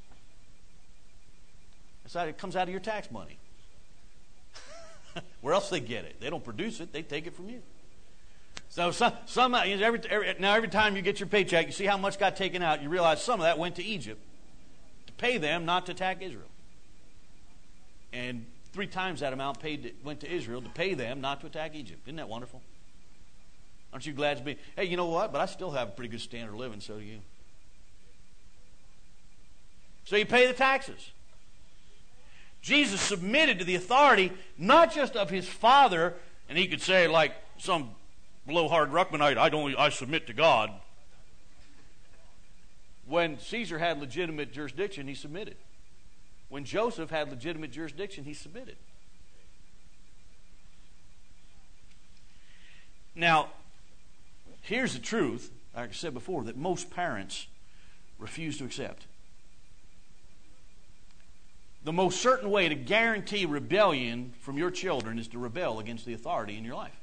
That's how it comes out of your tax money. Where else they get it? They don't produce it; they take it from you. So some, some every, every, now every time you get your paycheck, you see how much got taken out. You realize some of that went to Egypt to pay them not to attack Israel, and three times that amount paid to, went to Israel to pay them not to attack Egypt. Isn't that wonderful? Aren't you glad to be? Hey, you know what? But I still have a pretty good standard of living. So do you. So you pay the taxes. Jesus submitted to the authority not just of his Father, and he could say like some blowhard Ruckmanite, I don't, I submit to God. When Caesar had legitimate jurisdiction, he submitted. When Joseph had legitimate jurisdiction, he submitted. Now, here's the truth, like I said before, that most parents refuse to accept. The most certain way to guarantee rebellion from your children is to rebel against the authority in your life.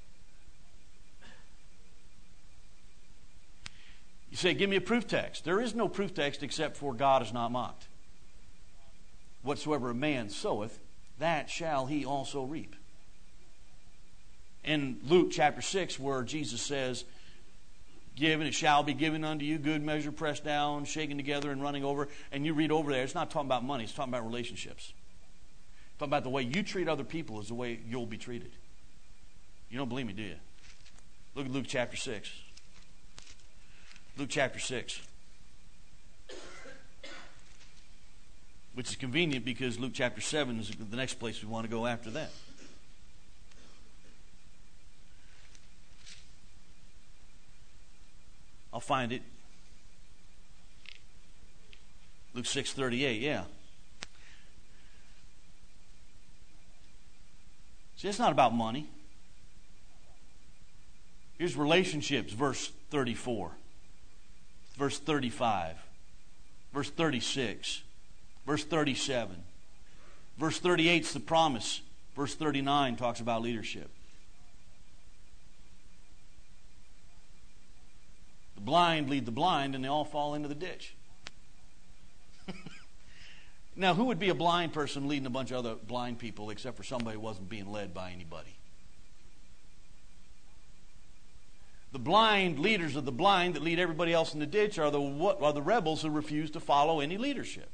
You say, give me a proof text. There is no proof text except for God is not mocked. Whatsoever a man soweth, that shall he also reap. In Luke chapter six, where Jesus says, give and it shall be given unto you, good measure, pressed down, shaken together, and running over. And you read over there, it's not talking about money, it's talking about relationships. It's talking about the way you treat other people is the way you'll be treated. You don't believe me, do you? Look at Luke chapter six. Luke chapter six. Which is convenient because Luke chapter seven is the next place we want to go after that. I'll find it. Luke six thirty-eight, yeah. See, it's not about money. Here's relationships, verse thirty-four. Verse thirty-five. Verse thirty-six. Verse thirty-seven. Verse thirty-eight is the promise. Verse thirty-nine talks about leadership. The blind lead the blind, and they all fall into the ditch. Now, who would be a blind person leading a bunch of other blind people except for somebody who wasn't being led by anybody? The blind leaders of the blind that lead everybody else in the ditch are the, are the rebels who refuse to follow any leadership.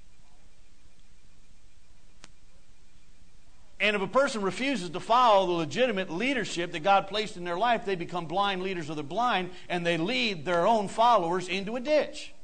And if a person refuses to follow the legitimate leadership that God placed in their life, they become blind leaders of the blind, and they lead their own followers into a ditch.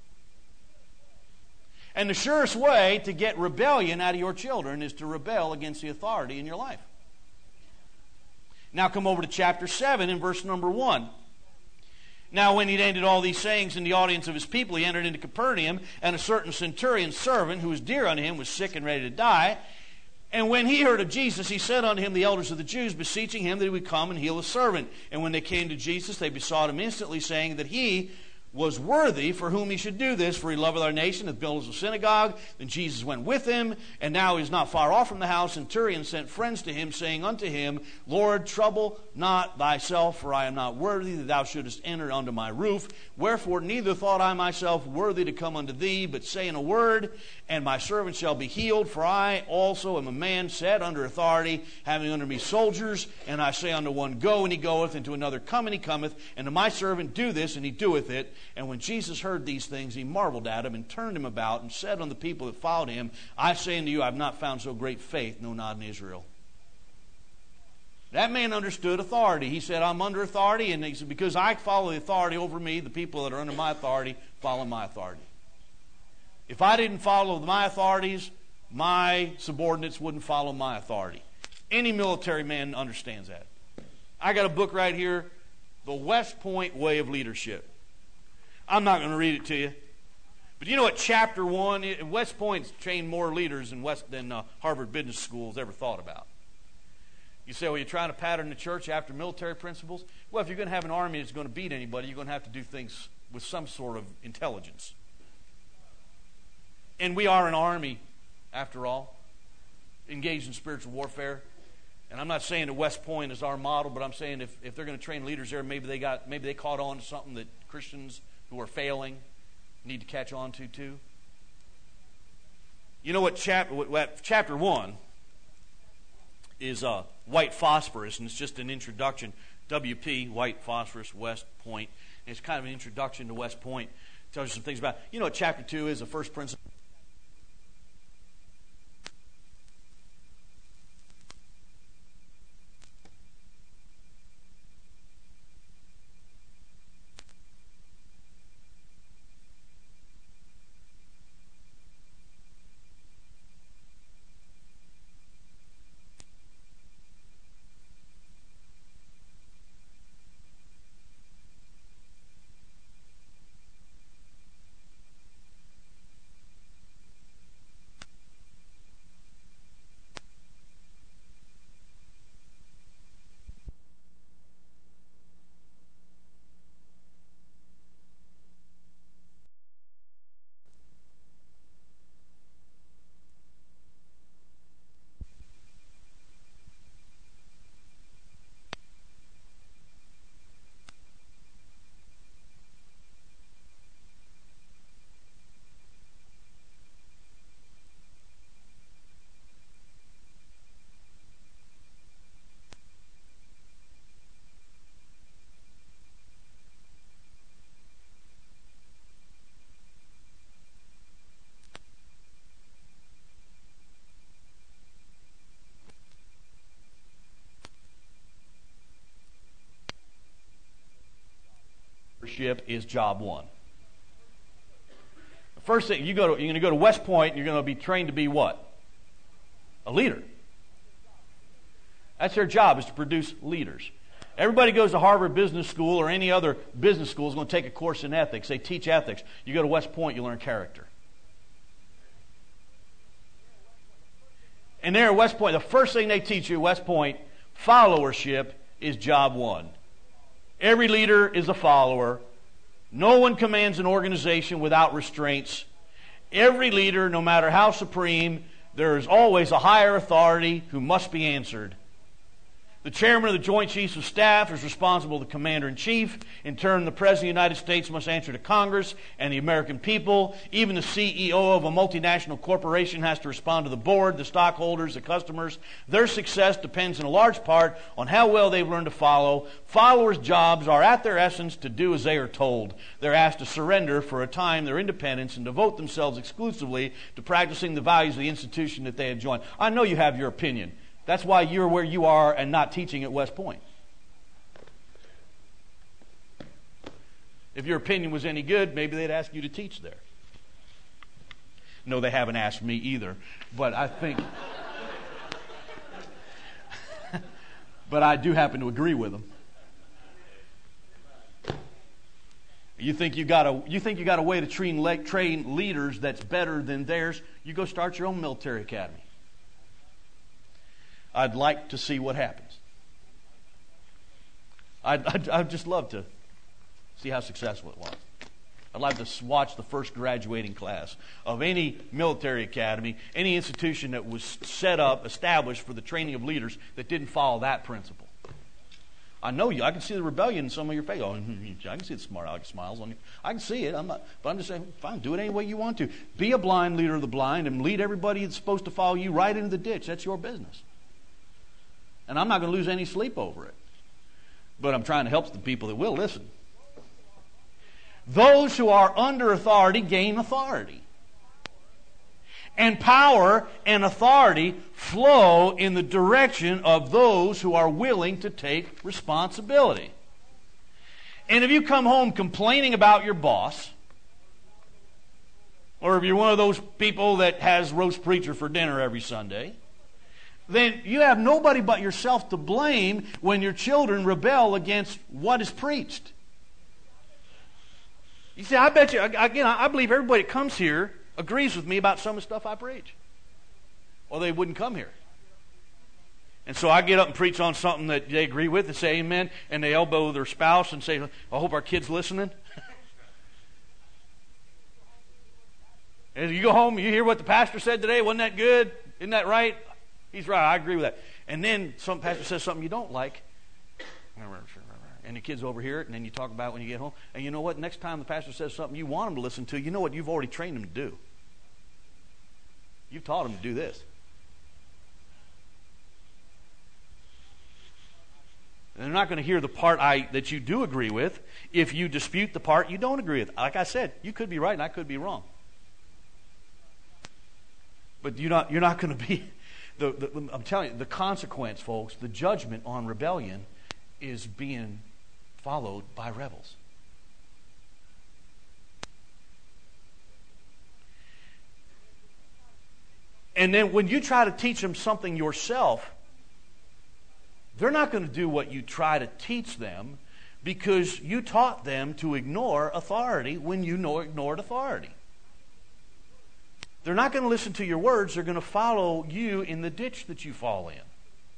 And the surest way to get rebellion out of your children is to rebel against the authority in your life. Now come over to chapter seven and verse number one. Now when he'd ended all these sayings in the audience of his people, he entered into Capernaum, and a certain centurion's servant, who was dear unto him, was sick and ready to die. And when he heard of Jesus, he said unto him, the elders of the Jews, beseeching him that he would come and heal his servant. And when they came to Jesus, they besought him instantly, saying that he was worthy for whom he should do this, for he loveth our nation, hath built us a synagogue. Then Jesus went with him, and now he is not far off from the house. And Centurion sent friends to him, saying unto him, Lord, trouble not thyself, for I am not worthy that thou shouldest enter under my roof. Wherefore neither thought I myself worthy to come unto thee, but say in a word, and my servant shall be healed. For I also am a man set under authority, having under me soldiers. And I say unto one, go, and he goeth, and to another, come, and he cometh, and to my servant, do this, and he doeth it. And when Jesus heard these things, he marveled at him, and turned him about, and said unto the people that followed him, I say unto you, I have not found so great faith, no, not in Israel. That man understood authority. He said, I'm under authority, and he said, because I follow the authority over me, the people that are under my authority follow my authority. If I didn't follow my authorities, my subordinates wouldn't follow my authority. Any military man understands that. I got a book right here, The West Point Way of Leadership. I'm not going to read it to you. But you know what chapter one, West Point's trained more leaders than, West, than uh, Harvard Business School's ever thought about. You say, well, you're trying to pattern the church after military principles? Well, if you're going to have an army that's going to beat anybody, you're going to have to do things with some sort of intelligence. And we are an army, after all, engaged in spiritual warfare. And I'm not saying that West Point is our model, but I'm saying if, if they're going to train leaders there, maybe they got maybe they caught on to something that Christians who are failing need to catch on to too. You know what chapter what, what, chapter one is uh, white phosphorus, and it's just an introduction. W P, white phosphorus, West Point. And it's kind of an introduction to West Point. It tells you some things about it. You know what chapter two is, the first principle? Leadership is job one. The first thing, you go to, you're going to go to West Point, you're going to be trained to be what? A leader. That's their job, is to produce leaders. Everybody goes to Harvard Business School or any other business school is going to take a course in ethics. They teach ethics. You go to West Point, you learn character. And there at West Point, the first thing they teach you at West Point, followership is job one. Every leader is a follower. No one commands an organization without restraints. Every leader, no matter how supreme, there is always a higher authority who must be answered. The chairman of the Joint Chiefs of Staff is responsible to the Commander-in-Chief. In turn, the President of the United States must answer to Congress and the American people. Even the C E O of a multinational corporation has to respond to the board, the stockholders, the customers. Their success depends in a large part on how well they've learned to follow. Followers' jobs are, at their essence, to do as they are told. They're asked to surrender for a time their independence and devote themselves exclusively to practicing the values of the institution that they have joined. I know you have your opinion. That's why you're where you are and not teaching at West Point. If your opinion was any good, maybe they'd ask you to teach there. No, they haven't asked me either, but I think... but I do happen to agree with them. You think you got a you think you got a way to train train leaders that's better than theirs? You go start your own military academy. I'd like to see what happens. I'd, I'd, I'd just love to see how successful it was. I'd like to watch the first graduating class of any military academy, any institution that was set up, established for the training of leaders that didn't follow that principle. I know you. I can see the rebellion in some of your face. Oh, I can see the smart aleck smiles on you. I can see it. I'm not, but I'm just saying, fine, do it any way you want to. Be a blind leader of the blind and lead everybody that's supposed to follow you right into the ditch. That's your business. And I'm not going to lose any sleep over it. But I'm trying to help the people that will listen. Those who are under authority gain authority. And power and authority flow in the direction of those who are willing to take responsibility. And if you come home complaining about your boss, or if you're one of those people that has roast preacher for dinner every Sunday, then you have nobody but yourself to blame when your children rebel against what is preached. You see, I bet you, again, I believe everybody that comes here agrees with me about some of the stuff I preach, or they wouldn't come here. And so I get up and preach on something that they agree with and say amen, and they elbow their spouse and say, I hope our kid's listening. And you go home, you hear what the pastor said today, wasn't that good? Isn't that right? He's right, I agree with that. And then some pastor says something you don't like, and the kids overhear it, and then you talk about it when you get home. And you know what? Next time the pastor says something you want them to listen to, you know what? You've already trained them to do. You've taught them to do this. And they're not going to hear the part I that you do agree with if you dispute the part you don't agree with. Like I said, you could be right and I could be wrong. But you're not, you're not going to be... The, the, I'm telling you, the consequence, folks, the judgment on rebellion is being followed by rebels. And then when you try to teach them something yourself, they're not going to do what you try to teach them because you taught them to ignore authority when you know ignored authority. They're not going to listen to your words. They're going to follow you in the ditch that you fall in.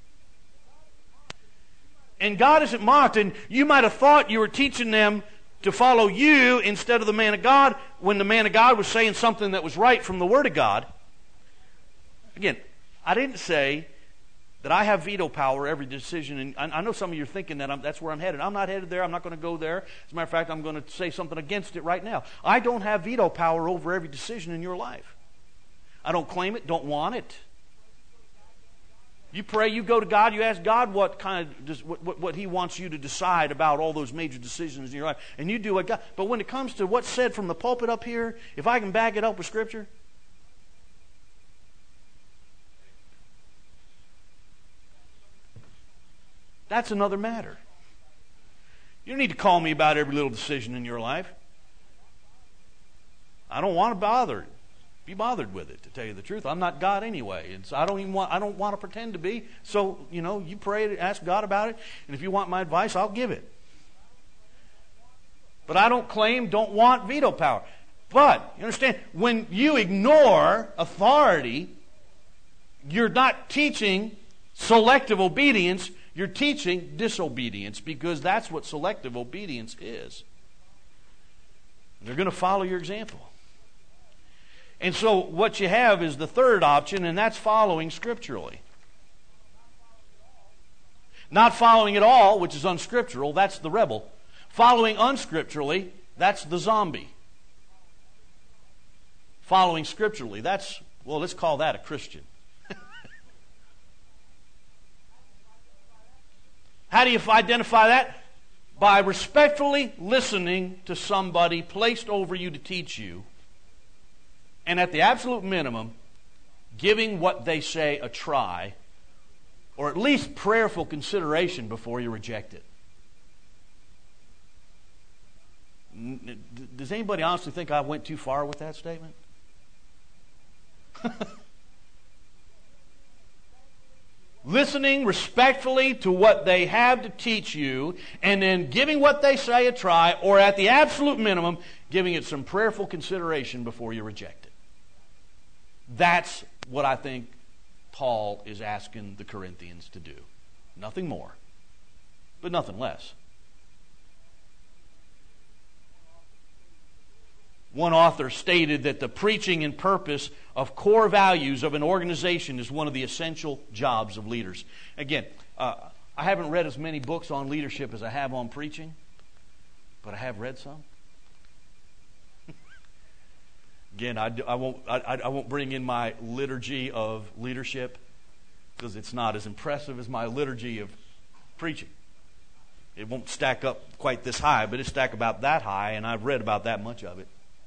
And God isn't mocked. And you might have thought you were teaching them to follow you instead of the man of God when the man of God was saying something that was right from the Word of God. Again, I didn't say that I have veto power every decision. And I, I know some of you are thinking that I'm, that's where I'm headed. I'm not headed there. I'm not going to go there. As a matter of fact, I'm going to say something against it right now. I don't have veto power over every decision in your life. I don't claim it, don't want it. You pray, you go to God, you ask God what kind of what, what, what He wants you to decide about all those major decisions in your life, and you do what God. But when it comes to what's said from the pulpit up here, if I can back it up with Scripture, that's another matter. You don't need to call me about every little decision in your life. I don't want to bother. Be bothered with it, to tell you the truth. I'm not God anyway, and so I don't even want. I don't want to pretend to be. So you know, you pray, ask God about it, and if you want my advice, I'll give it. But I don't claim, don't want veto power. But you understand, when you ignore authority, you're not teaching selective obedience. You're teaching disobedience, because that's what selective obedience is. They're going to follow your example. And so what you have is the third option, and that's following scripturally. Not following at all, which is unscriptural, that's the rebel. Following unscripturally, that's the zombie. Following scripturally, that's, well, let's call that a Christian. How do you identify that? By respectfully listening to somebody placed over you to teach you, and at the absolute minimum, giving what they say a try, or at least prayerful consideration before you reject it. Does anybody honestly think I went too far with that statement? Listening respectfully to what they have to teach you, and then giving what they say a try, or at the absolute minimum, giving it some prayerful consideration before you reject it. That's what I think Paul is asking the Corinthians to do. Nothing more, but nothing less. One author stated that the preaching and purpose of core values of an organization is one of the essential jobs of leaders. Again, uh, I haven't read as many books on leadership as I have on preaching, but I have read some. Again, I, I won't I, I won't bring in my liturgy of leadership, because it's not as impressive as my liturgy of preaching. It won't stack up quite this high, but it stack about that high, and I've read about that much of it.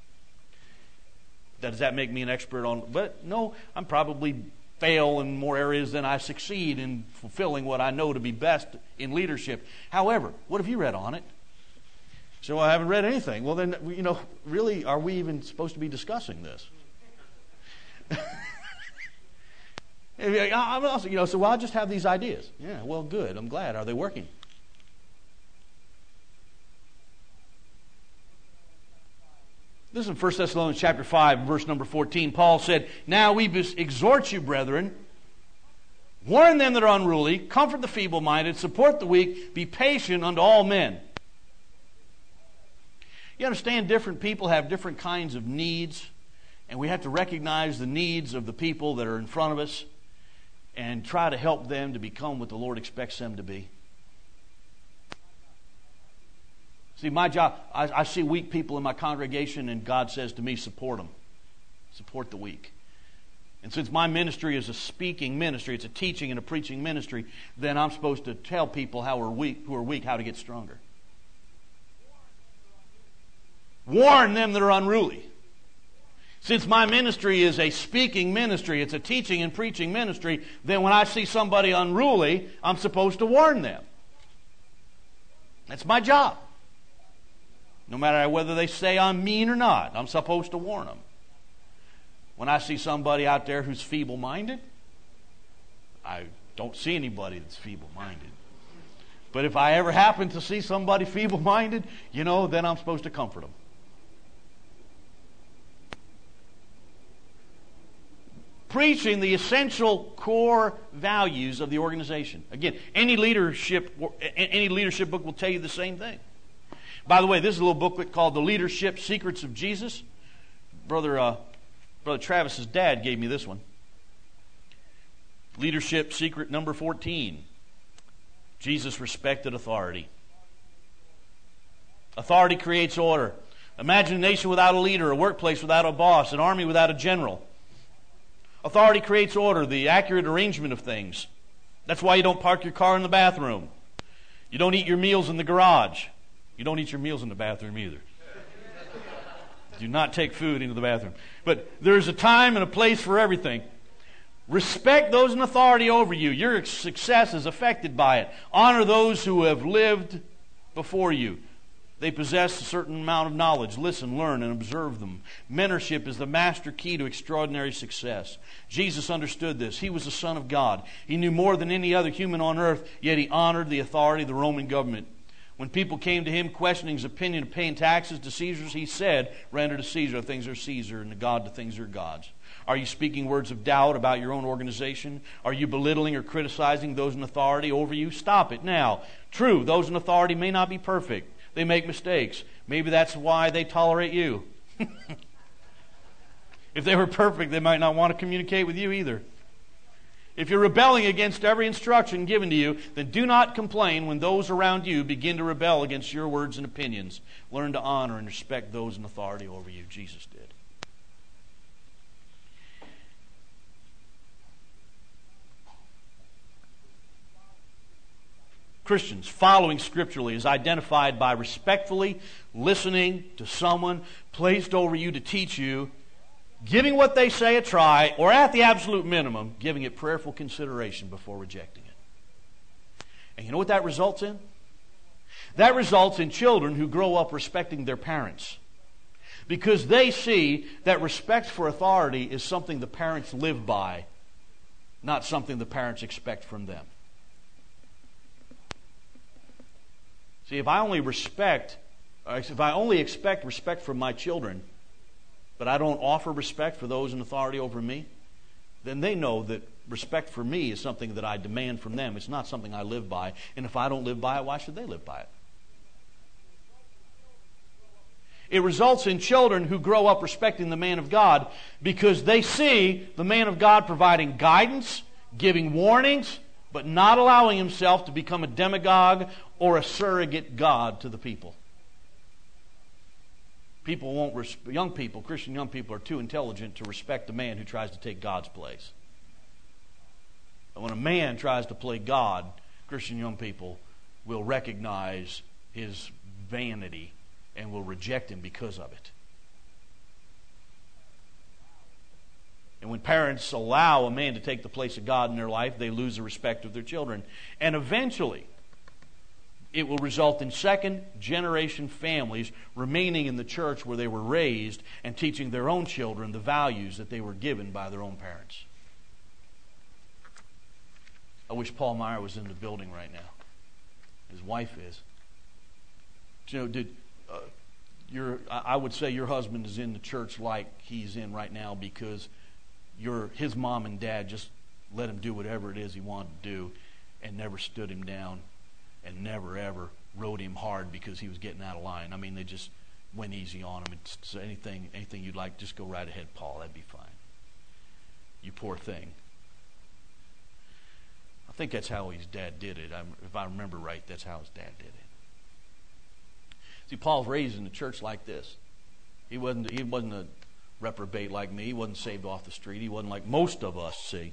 Does that make me an expert on? But no, I'm probably fail in more areas than I succeed in fulfilling what I know to be best in leadership. However, what have you read on it? So I haven't read anything. Well, then, you know, really, are we even supposed to be discussing this? I'm also, you know, so well, I just have these ideas. Yeah, well, good. I'm glad. Are they working? Listen, First Thessalonians chapter five, verse number fourteen. Paul said, "Now we exhort you, brethren, warn them that are unruly, comfort the feeble-minded, support the weak, be patient unto all men." You understand, different people have different kinds of needs, and we have to recognize the needs of the people that are in front of us and try to help them to become what the Lord expects them to be. See, my job, I, I see weak people in my congregation, and God says to me, support them. Support the weak. And since my ministry is a speaking ministry, it's a teaching and a preaching ministry, then I'm supposed to tell people how are weak, who are weak how to get stronger. Warn them that are unruly. Since my ministry is a speaking ministry, it's a teaching and preaching ministry, then when I see somebody unruly, I'm supposed to warn them. That's my job. No matter whether they say I'm mean or not, I'm supposed to warn them. When I see somebody out there who's feeble-minded, I don't see anybody that's feeble-minded. But if I ever happen to see somebody feeble-minded, you know, then I'm supposed to comfort them. Preaching the essential core values of the organization. Again, any leadership any leadership book will tell you the same thing. By the way, this is a little booklet called The Leadership Secrets of Jesus. Brother, uh, Brother Travis's dad gave me this one. Leadership Secret number fourteen. Jesus respected authority. Authority creates order. Imagine a nation without a leader, a workplace without a boss, an army without a general. Authority creates order, the accurate arrangement of things. That's why you don't park your car in the bathroom. You don't eat your meals in the garage. You don't eat your meals in the bathroom either. Do not take food into the bathroom. But there's a time and a place for everything. Respect those in authority over you. Your success is affected by it. Honor those who have lived before you. They possess a certain amount of knowledge. Listen, learn, and observe them. Mentorship is the master key to extraordinary success. Jesus understood this. He was the Son of God. He knew more than any other human on earth, yet he honored the authority of the Roman government. When people came to him questioning his opinion of paying taxes to Caesars, he said, "Render to Caesar the things are Caesar, and to God the things are God's." Are you speaking words of doubt about your own organization? Are you belittling or criticizing those in authority over you? Stop it now. True, those in authority may not be perfect. They make mistakes. Maybe that's why they tolerate you. If they were perfect, they might not want to communicate with you either. If you're rebelling against every instruction given to you, then do not complain when those around you begin to rebel against your words and opinions. Learn to honor and respect those in authority over you. Jesus did. Christians following scripturally is identified by respectfully listening to someone placed over you to teach you, giving what they say a try, or at the absolute minimum, giving it prayerful consideration before rejecting it. And you know what that results in? That results in children who grow up respecting their parents, because they see that respect for authority is something the parents live by, not something the parents expect from them. See, if I only respect, if I only expect respect from my children, but I don't offer respect for those in authority over me, then they know that respect for me is something that I demand from them. It's not something I live by. And if I don't live by it, why should they live by it? It results in children who grow up respecting the man of God because they see the man of God providing guidance, giving warnings, but not allowing himself to become a demagogue or a surrogate God to the people. People won't, res- young people, Christian young people are too intelligent to respect a man who tries to take God's place. And when a man tries to play God, Christian young people will recognize his vanity and will reject him because of it. And when parents allow a man to take the place of God in their life, they lose the respect of their children. And eventually, it will result in second-generation families remaining in the church where they were raised and teaching their own children the values that they were given by their own parents. I wish Paul Meyer was in the building right now. His wife is. You know, did uh, your I would say your husband is in the church like he's in right now because your his mom and dad just let him do whatever it is he wanted to do and never stood him down and never ever rode him hard because he was getting out of line. I mean, they just went easy on him. And so anything anything you'd like, just go right ahead, Paul. That'd be fine. You poor thing. I think that's how his dad did it. I, if I remember right, that's how his dad did it. See, Paul's raised in the church like this. He wasn't he wasn't a reprobate like me. He wasn't saved off the street. He wasn't like most of us, see.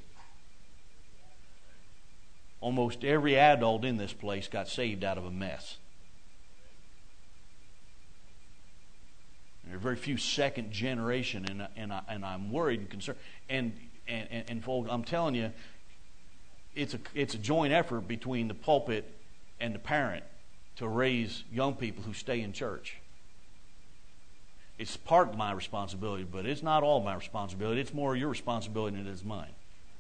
Almost every adult in this place got saved out of a mess. There are very few second generation, and and, I, and I'm worried and concerned. And and and, and folks, I'm telling you, it's a it's a joint effort between the pulpit and the parent to raise young people who stay in church. It's part of my responsibility, but it's not all my responsibility. It's more your responsibility than it is mine.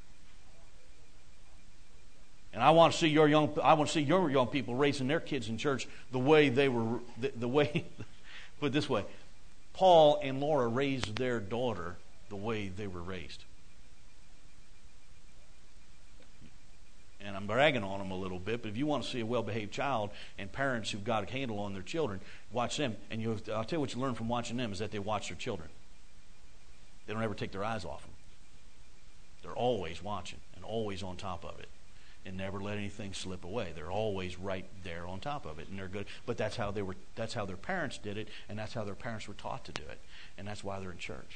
And I want to see your young I want to see your young people raising their kids in church the way they were the, the way put it this way. Paul and Laura raised their daughter the way they were raised. And I'm bragging on them a little bit, but if you want to see a well-behaved child and parents who've got a handle on their children, watch them. And you, I'll tell you what you learn from watching them is that they watch their children. They don't ever take their eyes off them. They're always watching and always on top of it, and never let anything slip away. They're always right there on top of it, and they're good. But that's how they were. That's how their parents did it, and that's how their parents were taught to do it, and that's why they're in church.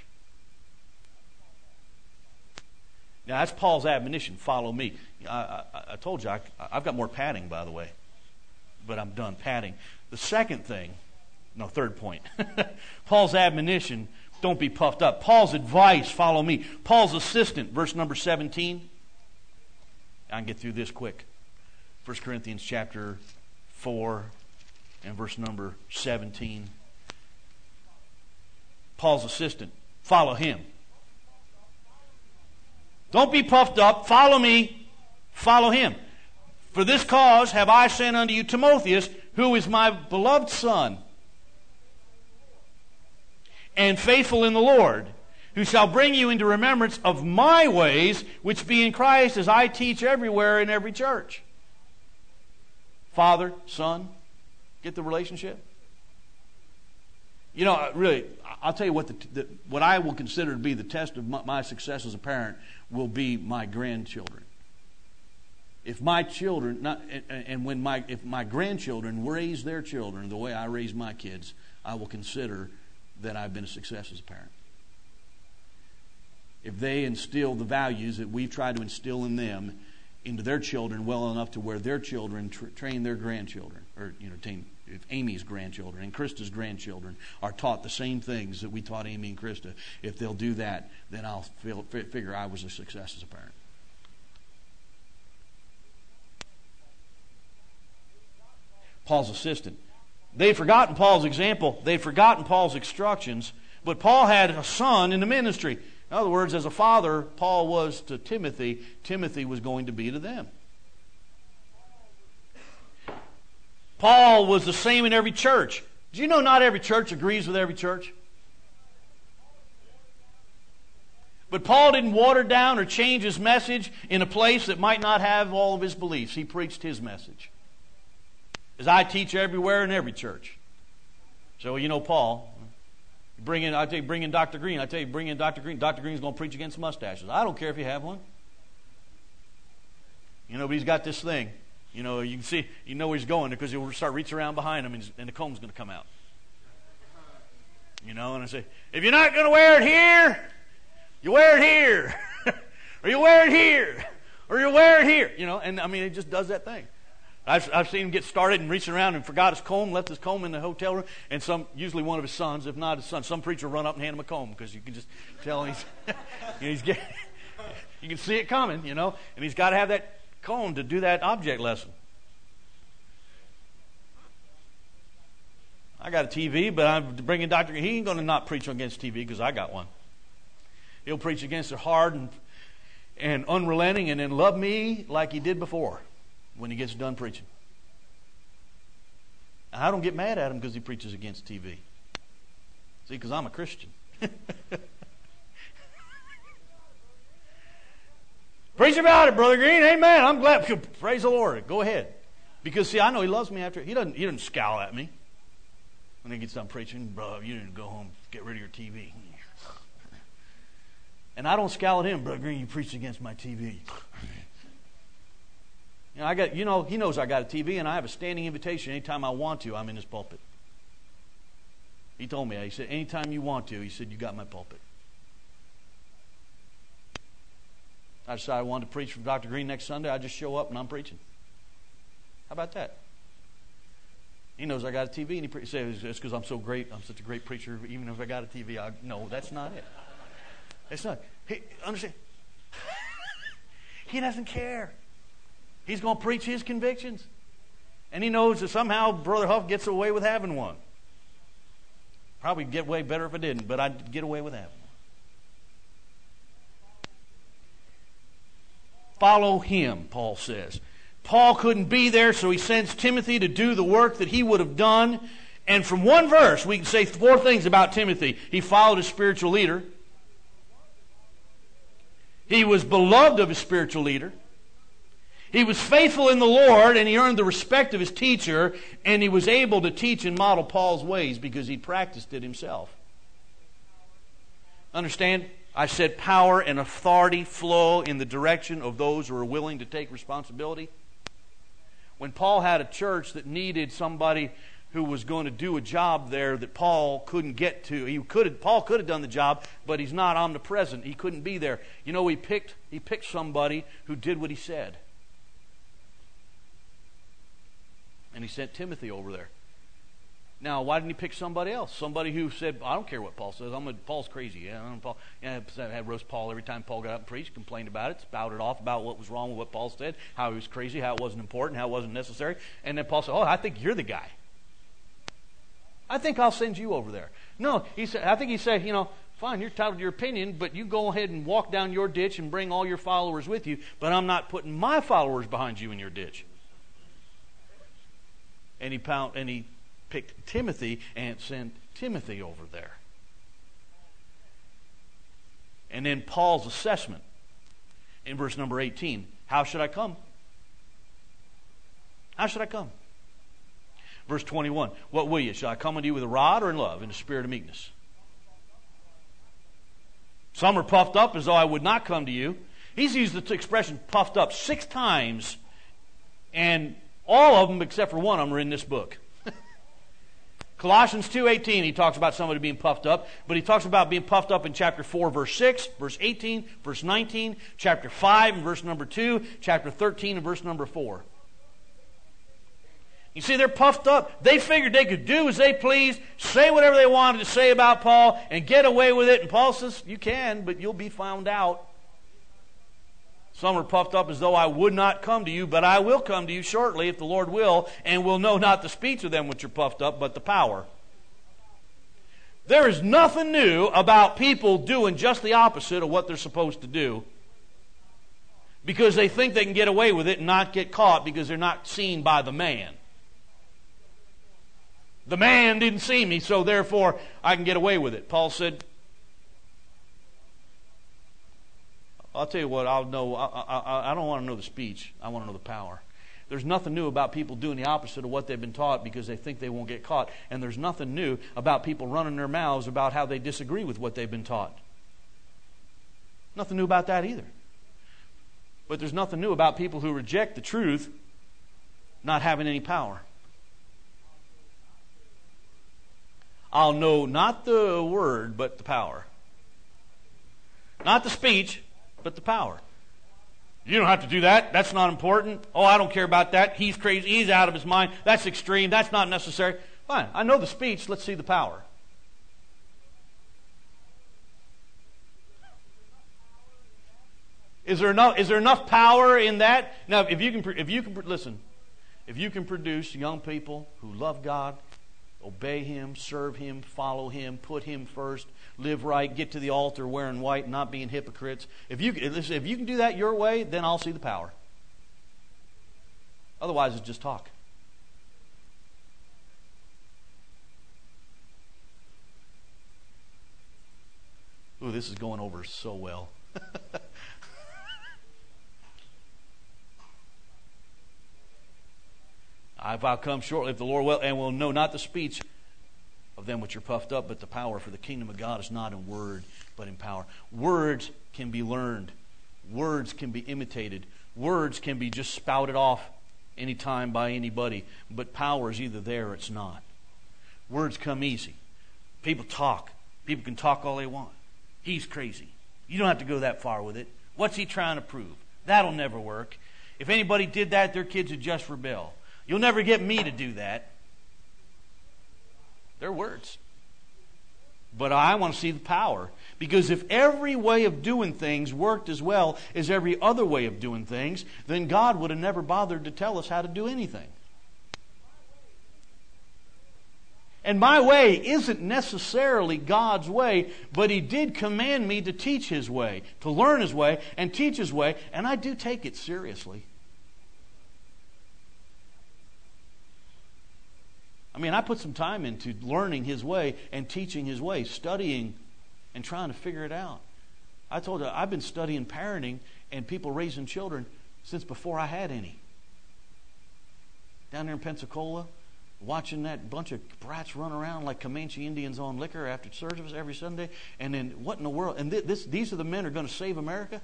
Now, that's Paul's admonition, follow me. I, I, I told you, I, I've got more padding, by the way. But I'm done padding. The second thing, no, third point. Paul's admonition, don't be puffed up. Paul's advice, follow me. Paul's assistant, verse number seventeen. I can get through this quick. First Corinthians chapter four and verse number seventeen. Paul's assistant, follow him. Don't be puffed up. Follow me. Follow him. For this cause have I sent unto you Timotheus, who is my beloved son, and faithful in the Lord, who shall bring you into remembrance of my ways, which be in Christ, as I teach everywhere in every church. Father, son, get the relationship? You know, really, I'll tell you what the, the, what I will consider to be the test of my, my success as a parent will be my grandchildren. If my children, not, and, and when my if my grandchildren raise their children the way I raise my kids, I will consider that I've been a success as a parent. If they instill the values that we've tried to instill in them into their children well enough to where their children tra- train their grandchildren, or you know, train, if Amy's grandchildren and Krista's grandchildren are taught the same things that we taught Amy and Krista, if they'll do that, then I'll feel, figure I was a success as a parent. Paul's assistant. They've forgotten Paul's example. They've forgotten Paul's instructions. But Paul had a son in the ministry. In other words, as a father, Paul was to Timothy. Timothy was going to be to them. Paul was the same in every church. Do you know not every church agrees with every church? But Paul didn't water down or change his message in a place that might not have all of his beliefs. He preached his message. As I teach everywhere in every church. So, you know, Paul, bring in, I tell you, bring in Doctor Green. I tell you, bring in Doctor Green. Doctor Green's going to preach against mustaches. I don't care if you have one. You know, but he's got this thing. You know, you can see, you know where he's going because he'll start reaching around behind him and, and the comb's going to come out. You know, and I say, if you're not going to wear it here, you wear it here. Or you wear it here. Or you wear it here. You know, and I mean, it just does that thing. I've, I've seen him get started and reaching around and forgot his comb, left his comb in the hotel room, and some, usually one of his sons, if not his son, some preacher run up and hand him a comb because you can just tell he's, he's getting, you can see it coming, you know, and he's got to have that comb to do that object lesson. I got a T V, but I'm bringing Doctor He ain't going to not preach against T V because I got one. He'll preach against it hard, and and unrelenting, and then love me like he did before when he gets done preaching. And I don't get mad at him because he preaches against T V. See, because I'm a Christian. Preach about it, Brother Green. Amen. I'm glad. Praise the Lord. Go ahead. Because, see, I know he loves me after. He doesn't, he doesn't scowl at me when he gets done preaching. Bro, you need to go home, get rid of your T V. And I don't scowl at him. Brother Green, you preached against my T V. You know, I got, you know, he knows I got a T V, and I have a standing invitation. Anytime I want to, I'm in his pulpit. He told me, he said, anytime you want to, he said, you got my pulpit. I decided I wanted to preach from Doctor Green next Sunday. I just show up and I'm preaching. How about that? He knows I got a T V, and he pre- says it's because I'm so great. I'm such a great preacher. Even if I got a T V, I no, that's not it. It's not. He understand. He doesn't care. He's going to preach his convictions, and he knows that somehow Brother Huff gets away with having one. Probably get away better if I didn't, but I'd get away with having one. Follow him, Paul says. Paul couldn't be there, so he sends Timothy to do the work that he would have done. And from one verse, we can say four things about Timothy. He followed his spiritual leader. He was beloved of his spiritual leader. He was faithful in the Lord, and he earned the respect of his teacher, and he was able to teach and model Paul's ways because he practiced it himself. Understand? I said power and authority flow in the direction of those who are willing to take responsibility. When Paul had a church that needed somebody who was going to do a job there that Paul couldn't get to, he could have, Paul could have done the job, but he's not omnipresent. He couldn't be there. You know, he picked he picked somebody who did what he said. And he sent Timothy over there. Now, why didn't he pick somebody else? Somebody who said, I don't care what Paul says. I'm a, Paul's crazy. Yeah, I'm Paul. Yeah, I had roast Paul every time Paul got up and preached, complained about it, spouted off about what was wrong with what Paul said, how he was crazy, how it wasn't important, how it wasn't necessary. And then Paul said, oh, I think you're the guy. I think I'll send you over there. No, he said. I think he said, you know, fine, you're entitled to your opinion, but you go ahead and walk down your ditch and bring all your followers with you, but I'm not putting my followers behind you in your ditch. And he pound, and he picked Timothy and sent Timothy over there. And then Paul's assessment in verse number eighteen. How should I come? How should I come? Verse twenty-one. What will you? Shall I come unto you with a rod or in love, in the spirit of meekness? Some are puffed up as though I would not come to you. He's used the expression puffed up six times, and all of them except for one of them are in this book. Colossians two eighteen, he talks about somebody being puffed up, but he talks about being puffed up in chapter four, verse six, verse eighteen, verse nineteen, chapter five, and verse number two, chapter thirteen, and verse number four. You see, they're puffed up. They figured they could do as they pleased, say whatever they wanted to say about Paul, and get away with it. And Paul says, you can, but you'll be found out. Some are puffed up as though I would not come to you, but I will come to you shortly, if the Lord will, and will know not the speech of them which are puffed up, but the power. There is nothing new about people doing just the opposite of what they're supposed to do, because they think they can get away with it and not get caught because they're not seen by the man. The man didn't see me, so therefore I can get away with it. Paul said, I'll tell you what, I'll know. I, I, I don't want to know the speech. I want to know the power. There's nothing new about people doing the opposite of what they've been taught because they think they won't get caught. And there's nothing new about people running their mouths about how they disagree with what they've been taught. Nothing new about that either. But there's nothing new about people who reject the truth not having any power. I'll know not the word, but the power. Not the speech, but the power. You don't have to do that. That's not important. Oh, I don't care about that. He's crazy. He's out of his mind. That's extreme. That's not necessary. Fine. I know the speech. Let's see the power. Is there enough? Is there enough power in that? Now, if you can, if you can listen, if you can produce young people who love God, Obey Him, serve Him, follow Him, put Him first, live right, get to the altar wearing white, not being hypocrites. If you, if you can do that your way, then I'll see the power. Otherwise, it's just talk. Ooh, this is going over so well. If I'll come shortly, if the Lord will, and will know not the speech of them which are puffed up, but the power. For the kingdom of God is not in word, but in power. Words can be learned. Words can be imitated. Words can be just spouted off anytime by anybody. But power is either there or it's not. Words come easy. People talk. People can talk all they want. He's crazy. You don't have to go that far with it. What's he trying to prove? That'll never work. If anybody did that, their kids would just rebel. You'll never get me to do that. They're words. But I want to see the power. Because if every way of doing things worked as well as every other way of doing things, then God would have never bothered to tell us how to do anything. And my way isn't necessarily God's way, but He did command me to teach His way, to learn His way and teach His way, and I do take it seriously. I mean, I put some time into learning His way and teaching His way, studying and trying to figure it out. I told you, I've been studying parenting and people raising children since before I had any. Down there in Pensacola, watching that bunch of brats run around like Comanche Indians on liquor after service every Sunday. And then what in the world? And this, these are the men who are going to save America?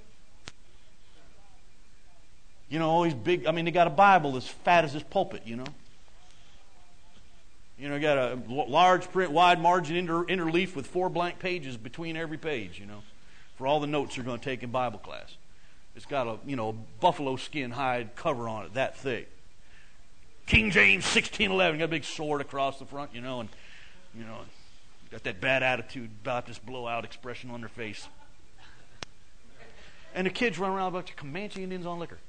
You know, all these big, I mean, they got a Bible as fat as this pulpit, you know. You know, got a large print, wide margin inter, interleaf with four blank pages between every page, you know, for all the notes you're going to take in Bible class. It's got a, you know, buffalo skin hide cover on it, that thick. King James sixteen eleven, got a big sword across the front, you know, and, you know, got that bad attitude, Baptist blowout expression on their face. And the kids run around like Comanche Indians on liquor.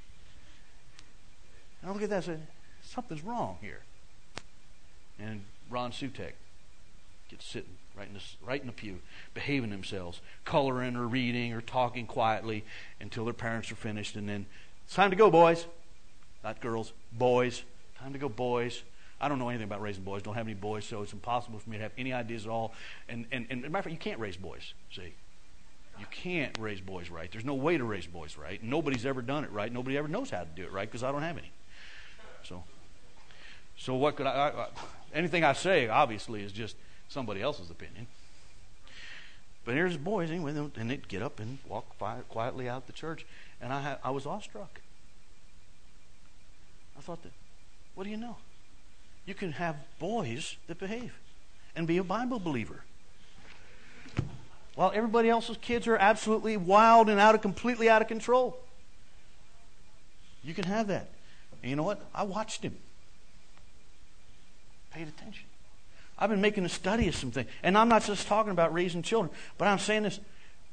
And I look at that and say, something's wrong here. And Ron Sutek gets sitting right in, this, right in the pew, behaving themselves, coloring or reading or talking quietly until their parents are finished. And then, it's time to go, boys. Not girls, boys. Time to go, boys. I don't know anything about raising boys. Don't have any boys, so it's impossible for me to have any ideas at all. And, and, and as a matter of fact, you can't raise boys, see. You can't raise boys right. There's no way to raise boys right. Nobody's ever done it right. Nobody ever knows how to do it right because I don't have any. So... So what could I, I, anything I say, obviously, is just somebody else's opinion. But here's the boys, anyway, and they'd get up and walk quietly out the church, and I, I was awestruck. I thought that, what do you know? You can have boys that behave and be a Bible believer. While everybody else's kids are absolutely wild and out of, completely out of control. You can have that. And you know what? I watched him. Paid attention. I've been making a study of something. And I'm not just talking about raising children, but I'm saying this.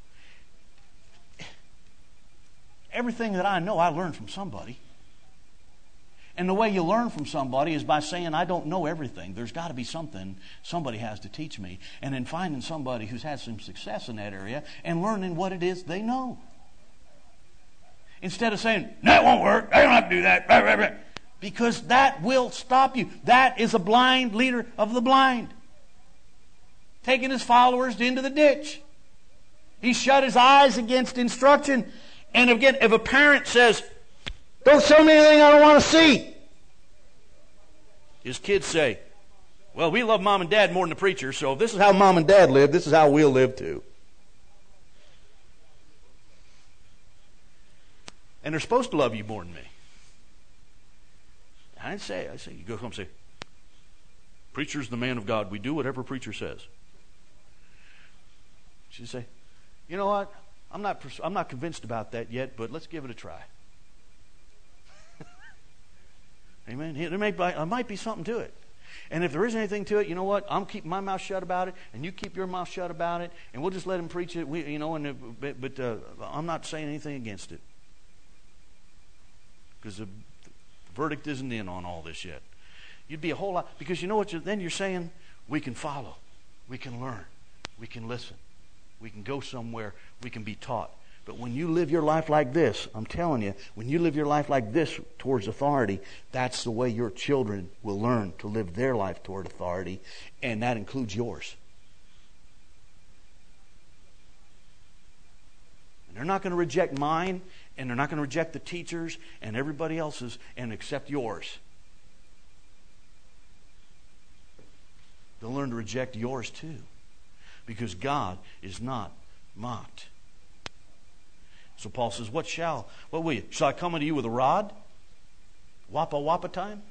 Everything that I know, I learned from somebody. And the way you learn from somebody is by saying, I don't know everything. There's got to be something somebody has to teach me. And then finding somebody who's had some success in that area and learning what it is they know. Instead of saying, that won't work, I don't have to do that. Because that will stop you. That is a blind leader of the blind. Taking his followers into the ditch. He shut his eyes against instruction. And again, if a parent says, don't show me anything I don't want to see. His kids say, well, we love mom and dad more than the preacher, so if this is how mom and dad live, this is how we'll live too. And they're supposed to love you more than me. I didn't say, I say, you go home and say, preacher's the man of God. We do whatever preacher says. She'd say, you know what? I'm not, I'm not convinced about that yet, but let's give it a try. Amen. There, may be, there might be something to it. And if there is anything to it, you know what? I'm keeping my mouth shut about it, and you keep your mouth shut about it, and we'll just let him preach it. We, you know, and but, but uh, I'm not saying anything against it because the verdict isn't in on all this yet. You'd be a whole lot, because you know what? You're, then you're saying, we can follow, we can learn, we can listen, we can go somewhere, we can be taught. But when you live your life like this, I'm telling you, when you live your life like this towards authority, that's the way your children will learn to live their life toward authority, and that includes yours. And they're not going to reject mine, and they're not going to reject the teachers and everybody else's and accept yours. They'll learn to reject yours too, because God is not mocked. So Paul says, what shall, what will you? Shall I come unto you with a rod? Wappa wappa time?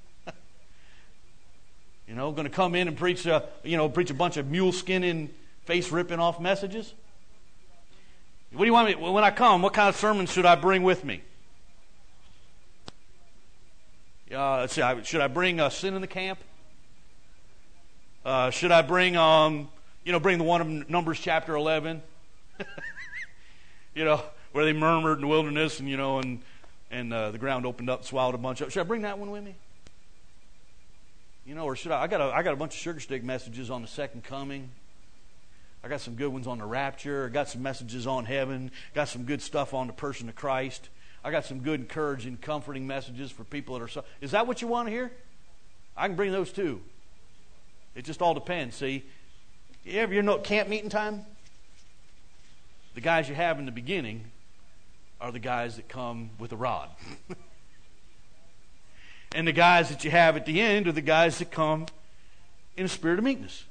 You know, going to come in and preach a, you know, preach a bunch of mule skinning, face ripping off messages? What do you want me, when I come, what kind of sermon should I bring with me? Uh, let's see, should I bring uh, sin in the camp? Uh, should I bring, um, you know, bring the one of Numbers chapter eleven? You know, where they murmured in the wilderness, and you know, and and uh, the ground opened up, and swallowed a bunch of. Should I bring that one with me? You know, or should I? I got a, I got a bunch of sugar stick messages on the second coming. I got some good ones on the rapture. I got some messages on heaven. Got some good stuff on the person of Christ. I got some good, encouraging, comforting messages for people that are. So, is that what you want to hear? I can bring those too. It just all depends. See, you ever you know camp meeting time? The guys you have in the beginning are the guys that come with a rod. And the guys that you have at the end are the guys that come in a spirit of meekness.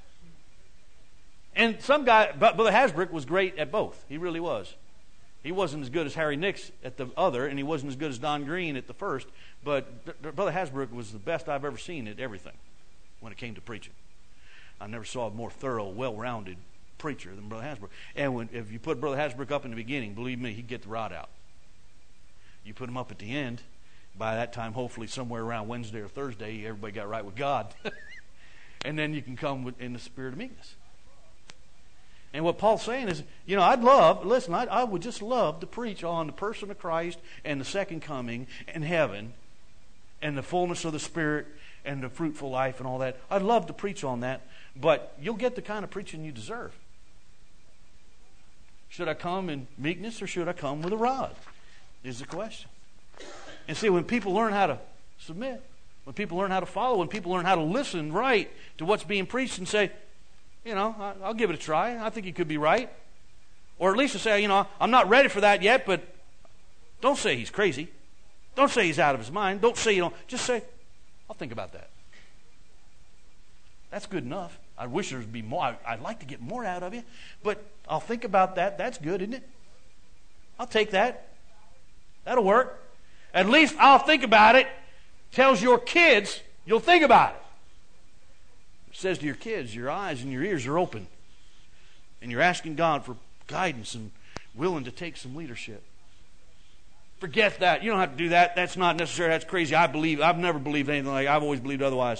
And some guy, Brother Hasbrook was great at both. He really was. He wasn't as good as Harry Nix at the other, and he wasn't as good as Don Green at the first, but Brother Hasbrook was the best I've ever seen at everything when it came to preaching. I never saw a more thorough, well-rounded preacher than Brother Hasbrook. And when, if you put Brother Hasbrook up in the beginning, believe me, he'd get the rod out. You put him up at the end, by that time, hopefully somewhere around Wednesday or Thursday, everybody got right with God. And then you can come with, in the spirit of meekness. And what Paul's saying is, you know, I'd love, listen, I, I would just love to preach on the person of Christ and the second coming and heaven and the fullness of the Spirit and the fruitful life and all that. I'd love to preach on that, but you'll get the kind of preaching you deserve. Should I come in meekness or should I come with a rod? Is the question. And see, when people learn how to submit, when people learn how to follow, when people learn how to listen right to what's being preached and say, you know, I'll give it a try. I think he could be right. Or at least to say, you know, I'm not ready for that yet, but don't say he's crazy. Don't say he's out of his mind. Don't say you don't. Just say, I'll think about that. That's good enough. I wish there would be more. I'd like to get more out of you, but I'll think about that. That's good, isn't it? I'll take that. That'll work. At least I'll think about it. Tells your kids you'll think about it. It says to your kids, your eyes and your ears are open. And you're asking God for guidance and willing to take some leadership. Forget that. You don't have to do that. That's not necessary. That's crazy. I believe. I've never believed anything like that. I've always believed otherwise.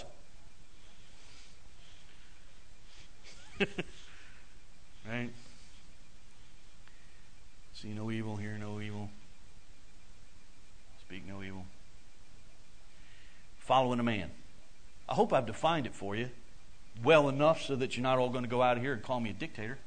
Right? See no evil, hear no evil. Speak no evil. Following a man. I hope I've defined it for you well enough so that you're not all going to go out of here and call me a dictator.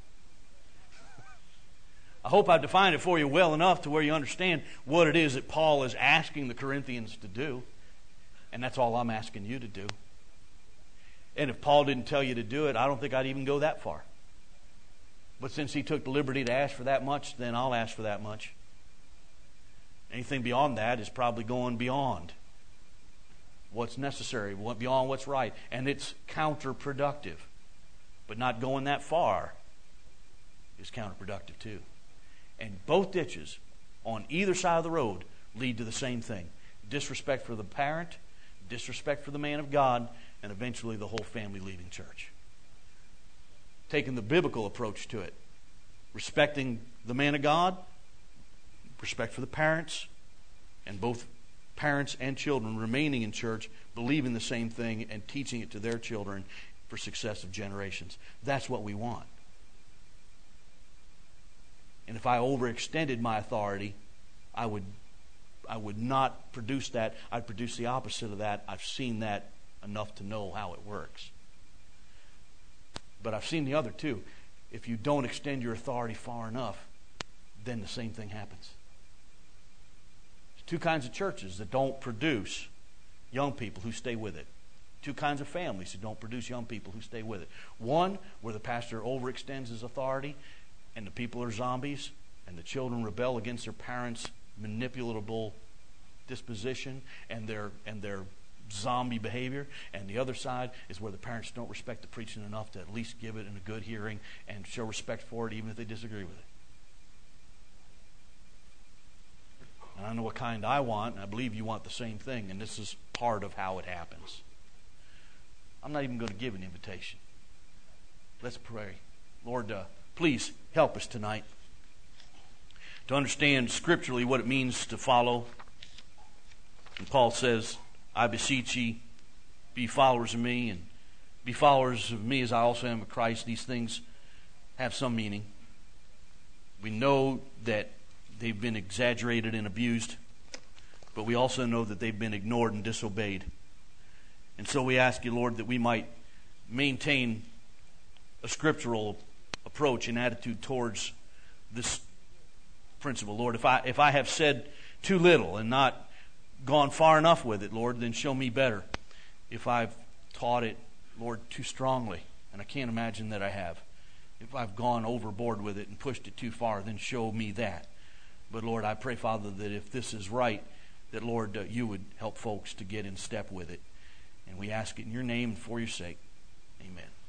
I hope I've defined it for you well enough to where you understand what it is that Paul is asking the Corinthians to do. And that's all I'm asking you to do. And if Paul didn't tell you to do it, I don't think I'd even go that far. But since he took the liberty to ask for that much, then I'll ask for that much. Anything beyond that is probably going beyond what's necessary, beyond what's right. And it's counterproductive. But not going that far is counterproductive too. And both ditches on either side of the road lead to the same thing. Disrespect for the parent, disrespect for the man of God, and eventually the whole family leaving church. Taking the biblical approach to it. Respecting the man of God, respect for the parents, and both parents and children remaining in church, believing the same thing and teaching it to their children for successive generations. That's what we want. And if I overextended my authority, I would I would not produce that. I'd produce the opposite of that. I've seen that enough to know how it works. But I've seen the other too. If you don't extend your authority far enough, then the same thing happens. There's two kinds of churches that don't produce young people who stay with it. Two kinds of families who don't produce young people who stay with it. One, where the pastor overextends his authority and the people are zombies and the children rebel against their parents' manipulatable disposition and their and their zombie behavior. And the other side is where the parents don't respect the preaching enough to at least give it in a good hearing and show respect for it even if they disagree with it. And I know what kind I want, and I believe you want the same thing, and this is part of how it happens. I'm not even going to give an invitation. Let's pray. Lord, uh, please help us tonight to understand scripturally what it means to follow. And Paul says, I beseech ye, be followers of me, and be followers of me as I also am of Christ. These things have some meaning. We know that they've been exaggerated and abused, but we also know that they've been ignored and disobeyed. And so we ask you, Lord, that we might maintain a scriptural approach and attitude towards this principle. Lord, if I if I have said too little and not gone far enough with it, Lord, then show me better. If I've taught it, Lord, too strongly, and I can't imagine that I have. If I've gone overboard with it and pushed it too far, then show me that. But Lord, I pray, Father, that if this is right, that, Lord, uh, you would help folks to get in step with it. And we ask it in your name and for your sake. Amen.